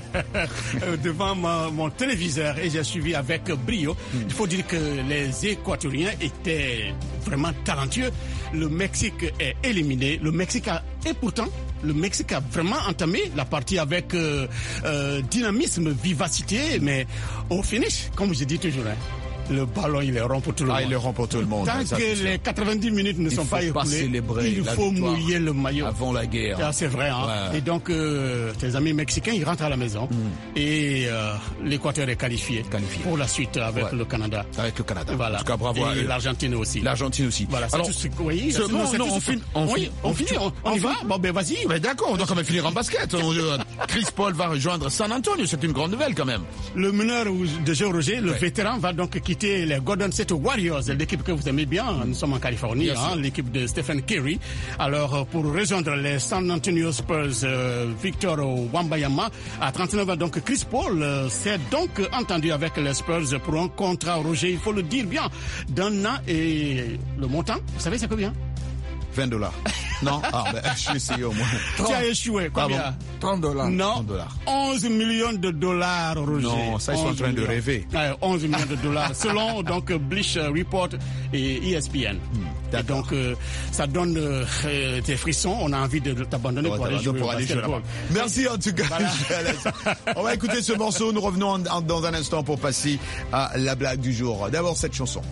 euh, devant ma- mon téléviseur et j'ai suivi avec brio. Il faut dire que les Équatoriens étaient vraiment talentueux. Le Mexique est éliminé. Le Mexique a... Et pourtant, le Mexique a vraiment entamé la partie avec euh, euh, dynamisme, vivacité, mais au finish, comme je dis toujours, hein, le ballon, il est rond pour tout le Ah, monde. il est rond pour tout le monde. Tant Ça, que c'est sûr. les quatre-vingt-dix minutes ne Il sont faut pas pas écoulées, célébrer il la faut victoire mouiller le maillot. avant la guerre. Ah, c'est vrai. Hein. Ouais. Et donc, euh, tes amis mexicains, ils rentrent à la maison. Et euh, l'Équateur est qualifié, Qualifié. pour la suite avec Ouais. le Canada. Avec le Canada. Voilà. En tout cas, bravo. à Et eux. l'Argentine aussi. L'Argentine aussi. Voilà, c'est Alors, tout ce que- oui, c'est c'est- bon, c'est non, tout on ce que- finit, on oui, finit, on finit, on, on y va. Bon, ben vas-y. Mais d'accord, on doit quand même finir en basket. On- euh, Chris Paul va rejoindre San Antonio, c'est une grande nouvelle quand même. Le meneur de jeu, Roger, le Ouais. vétéran, va donc quitter les Golden State Warriors, l'équipe que vous aimez bien. Nous sommes en Californie, Bien hein, sûr. l'équipe de Stephen Curry. Alors, euh, pour rejoindre les San Antonio Spurs, euh, Victor Wembanyama, à trente-neuf ans, donc Chris Paul euh, s'est donc entendu avec les Spurs pour un contrat, Roger, il faut le dire bien, d'un an. Et le montant, vous savez c'est combien? vingt dollars. Non? Ah, ben, je vais essayer au moins. Tu as échoué, combien? Ah trente dollars. Non, trente dollars. onze millions de dollars, Roger. Non, ça, ils sont en onze train de millions. rêver. Ouais, onze millions de dollars, selon donc Bleach Report et E S P N. Et donc, euh, ça donne euh, euh, des frissons. On a envie de t'abandonner Ouais, pour aller jouer pour au aller jouer basketball. là-bas. Merci en tout cas. Voilà. G L S. On va écouter ce morceau. Nous revenons en- en- dans un instant pour passer à la blague du jour. D'abord cette chanson.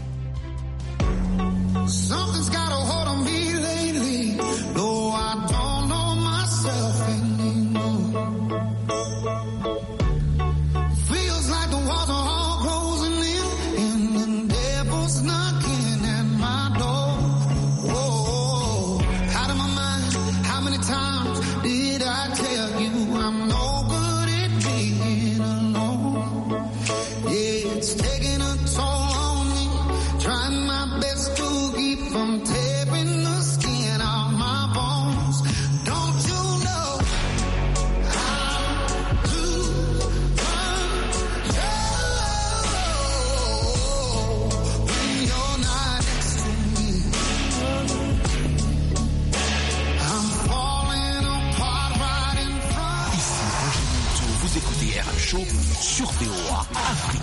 Something's got a hold on me lately, though I don't know myself anymore. Feels like the walls are all closing in, and the devil's knocking at my door. Whoa, out of my mind, how many times did I tell you I'm no good at being alone? Yeah, it's taking a toll on me, trying my best to keep from tearing the skin off my bones. Don't you know I'm too control when you're not next to me? I'm falling apart right in front. Ici Roger Montou, vous écoutez R M Show sur V O A Afrique.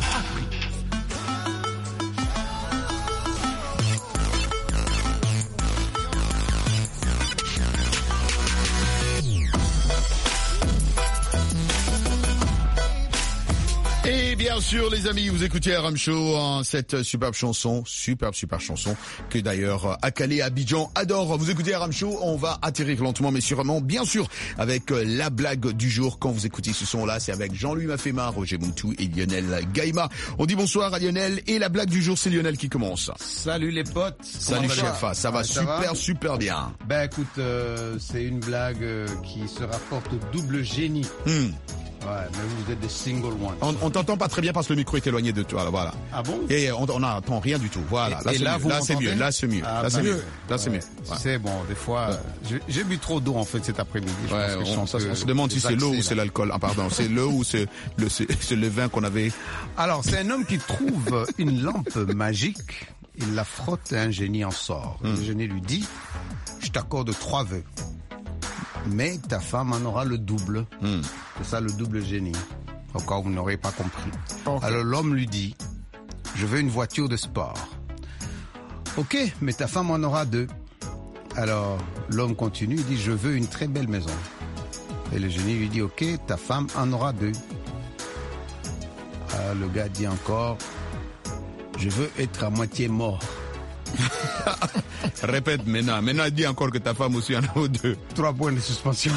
Et bien sûr, les amis, vous écoutez R M Show, hein, cette superbe chanson, superbe, superbe chanson, que d'ailleurs euh, Akale Abidjan adore. Vous écoutez R M Show, on va atterrir lentement mais sûrement, bien sûr, avec euh, la blague du jour. Quand vous écoutez ce son-là, c'est avec Jean-Louis Mafema, Roger Montou et Lionel Gaïma. On dit bonsoir à Lionel, et la blague du jour, c'est Lionel qui commence. Salut les potes. Salut Comment chef, ça va Ouais, super, super bien. Ben écoute, euh, c'est une blague euh, qui se rapporte au double génie. Hmm. Ouais, mais vous êtes des single ones. On, on t'entend pas très bien parce que le micro est éloigné de toi, voilà. Ah bon? Et on on n'entend rien du tout, voilà. Et- Là et c'est là, mieux, vous là c'est m'entendez mieux, là c'est mieux, Ah, là c'est bah, mieux, ouais. là c'est mieux. Ouais. C'est bon, des fois, euh, j'ai- j'ai bu trop d'eau en fait cet après-midi. Je Ouais, pense que je on, sens ça, que on se demande si les c'est l'eau accès, ou c'est là. l'alcool. Ah pardon, c'est l'eau ou c'est le, c'est c'est le vin qu'on avait. Alors, c'est un homme qui trouve une lampe magique. Il la frotte et un génie en sort. Hmm. Le génie lui dit, je t'accorde trois vœux. Mais ta femme en aura le double. Hmm. C'est ça le double génie. Au cas où vous n'aurez pas compris. Okay. Alors l'homme lui dit, je veux une voiture de sport. Ok, mais ta femme en aura deux. Alors l'homme continue, il dit, je veux une très belle maison. Et le génie lui dit, ok, ta femme en aura deux. Alors le gars dit encore, je veux être à moitié mort. Répète maintenant. Maintenant, dis encore que ta femme aussi en a deux. Trois points de suspension.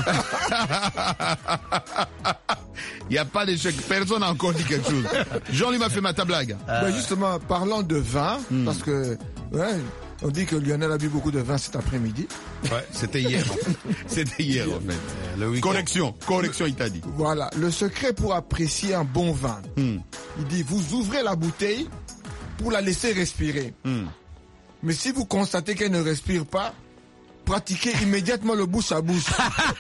Il n'y a pas d'échec. Personne n'a encore dit quelque chose. Jean-Louis m'a fait ma ta blague. Euh... Ben justement, parlant de vin, hmm. parce que ouais, on dit que Lionel a bu beaucoup de vin cet après-midi. Ouais, c'était hier. En fait. C'était hier en fait. Euh, le correction, correction, il t'a dit. Voilà, le secret pour apprécier un bon vin. Hmm. Il dit, vous ouvrez la bouteille pour la laisser respirer. Hmm. Mais si vous constatez qu'elle ne respire pas, pratiquez immédiatement le bouche à bouche.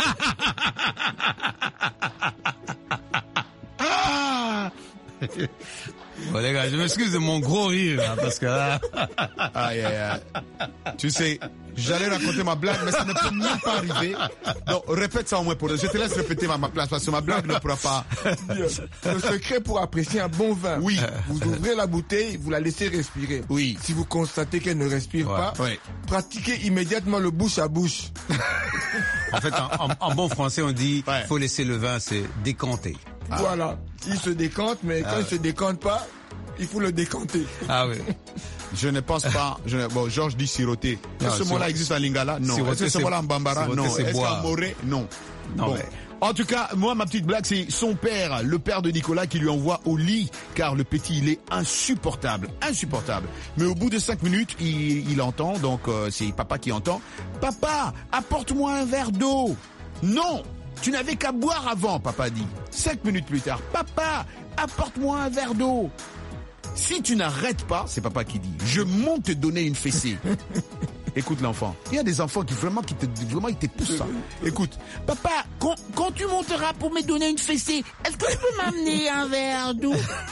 Bon les gars, je m'excuse de mon gros rire là, parce que là... Aïe, aïe, aïe. Tu sais, j'allais raconter ma blague, mais ça ne peut même pas arriver. Donc répète ça au moins pour eux. Je te laisse répéter ma, ma place parce que ma blague ne pourra pas. Le secret pour apprécier un bon vin. Oui. Vous ouvrez la bouteille, vous la laissez respirer. Oui. Si vous constatez qu'elle ne respire ouais. pas, ouais. pratiquez immédiatement le bouche à bouche. En fait, en, en, en bon français, on dit ouais. faut laisser le vin se décanter. Ah. Voilà. Il se décante, mais quand ah, il ouais. se décante pas, il faut le décanter. Ah oui. Je ne pense pas. Je ne, bon, Georges dit siroter. Est-ce que ce mot-là existe en lingala? Non. Est-ce que ce mot-là en bambara? Non. Est-ce qu'en moré? Non. Non. Bon. Mais... En tout cas, moi, ma petite blague, c'est son père, le père de Nicolas, qui lui envoie au lit, car le petit, il est insupportable, insupportable. Mais au bout de cinq minutes, il, il entend, donc euh, c'est papa qui entend. Papa, apporte-moi un verre d'eau. Non. Tu n'avais qu'à boire avant, papa dit. Cinq minutes plus tard, papa, apporte-moi un verre d'eau. Si tu n'arrêtes pas, c'est papa qui dit, je monte te donner une fessée. Écoute l'enfant. Il y a des enfants qui vraiment, qui te, vraiment, ils te poussent ça. Écoute, papa, quand, quand tu monteras pour me donner une fessée, est-ce que tu peux m'amener un verre d'eau?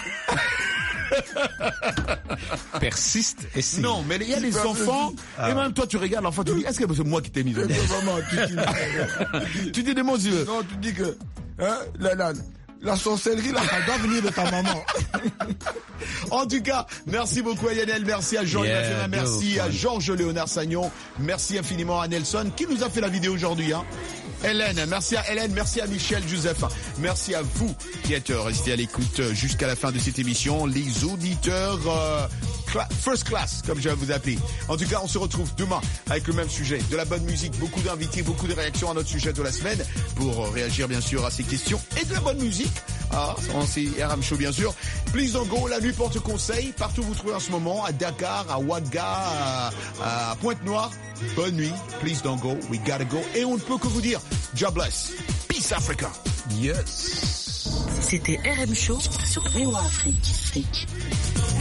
Persiste et si. Non, mais il y a des enfants, ah. et même toi tu regardes l'enfant, tu dis, est-ce que c'est moi qui t'ai mis dedans? Tu dis des mots yeux. Non, tu dis que, hein, la, la, la sorcellerie, là, ça doit venir de ta maman. En tout cas, merci beaucoup à Yannel, merci à Jean, yeah, merci à Georges Léonard Sagnon, merci infiniment à Nelson, qui nous a fait la vidéo aujourd'hui, hein. Hélène, merci à Hélène, merci à Michel, Joseph, merci à vous qui êtes restés à l'écoute jusqu'à la fin de cette émission, les auditeurs euh, cla- first class, comme je vais vous appeler. En tout cas, on se retrouve demain avec le même sujet, de la bonne musique, beaucoup d'invités, beaucoup de réactions à notre sujet de la semaine pour réagir bien sûr à ces questions et de la bonne musique. Ah, c'est R M Show bien sûr. Please don't go, la nuit porte conseil, partout où vous trouvez en ce moment, à Dakar, à Ouaga, à, à Pointe-Noire. Bonne nuit, please don't go, we gotta go. Et on ne peut que vous dire, God bless, peace Africa. Yes. C'était R M Show sur V O A Afrique.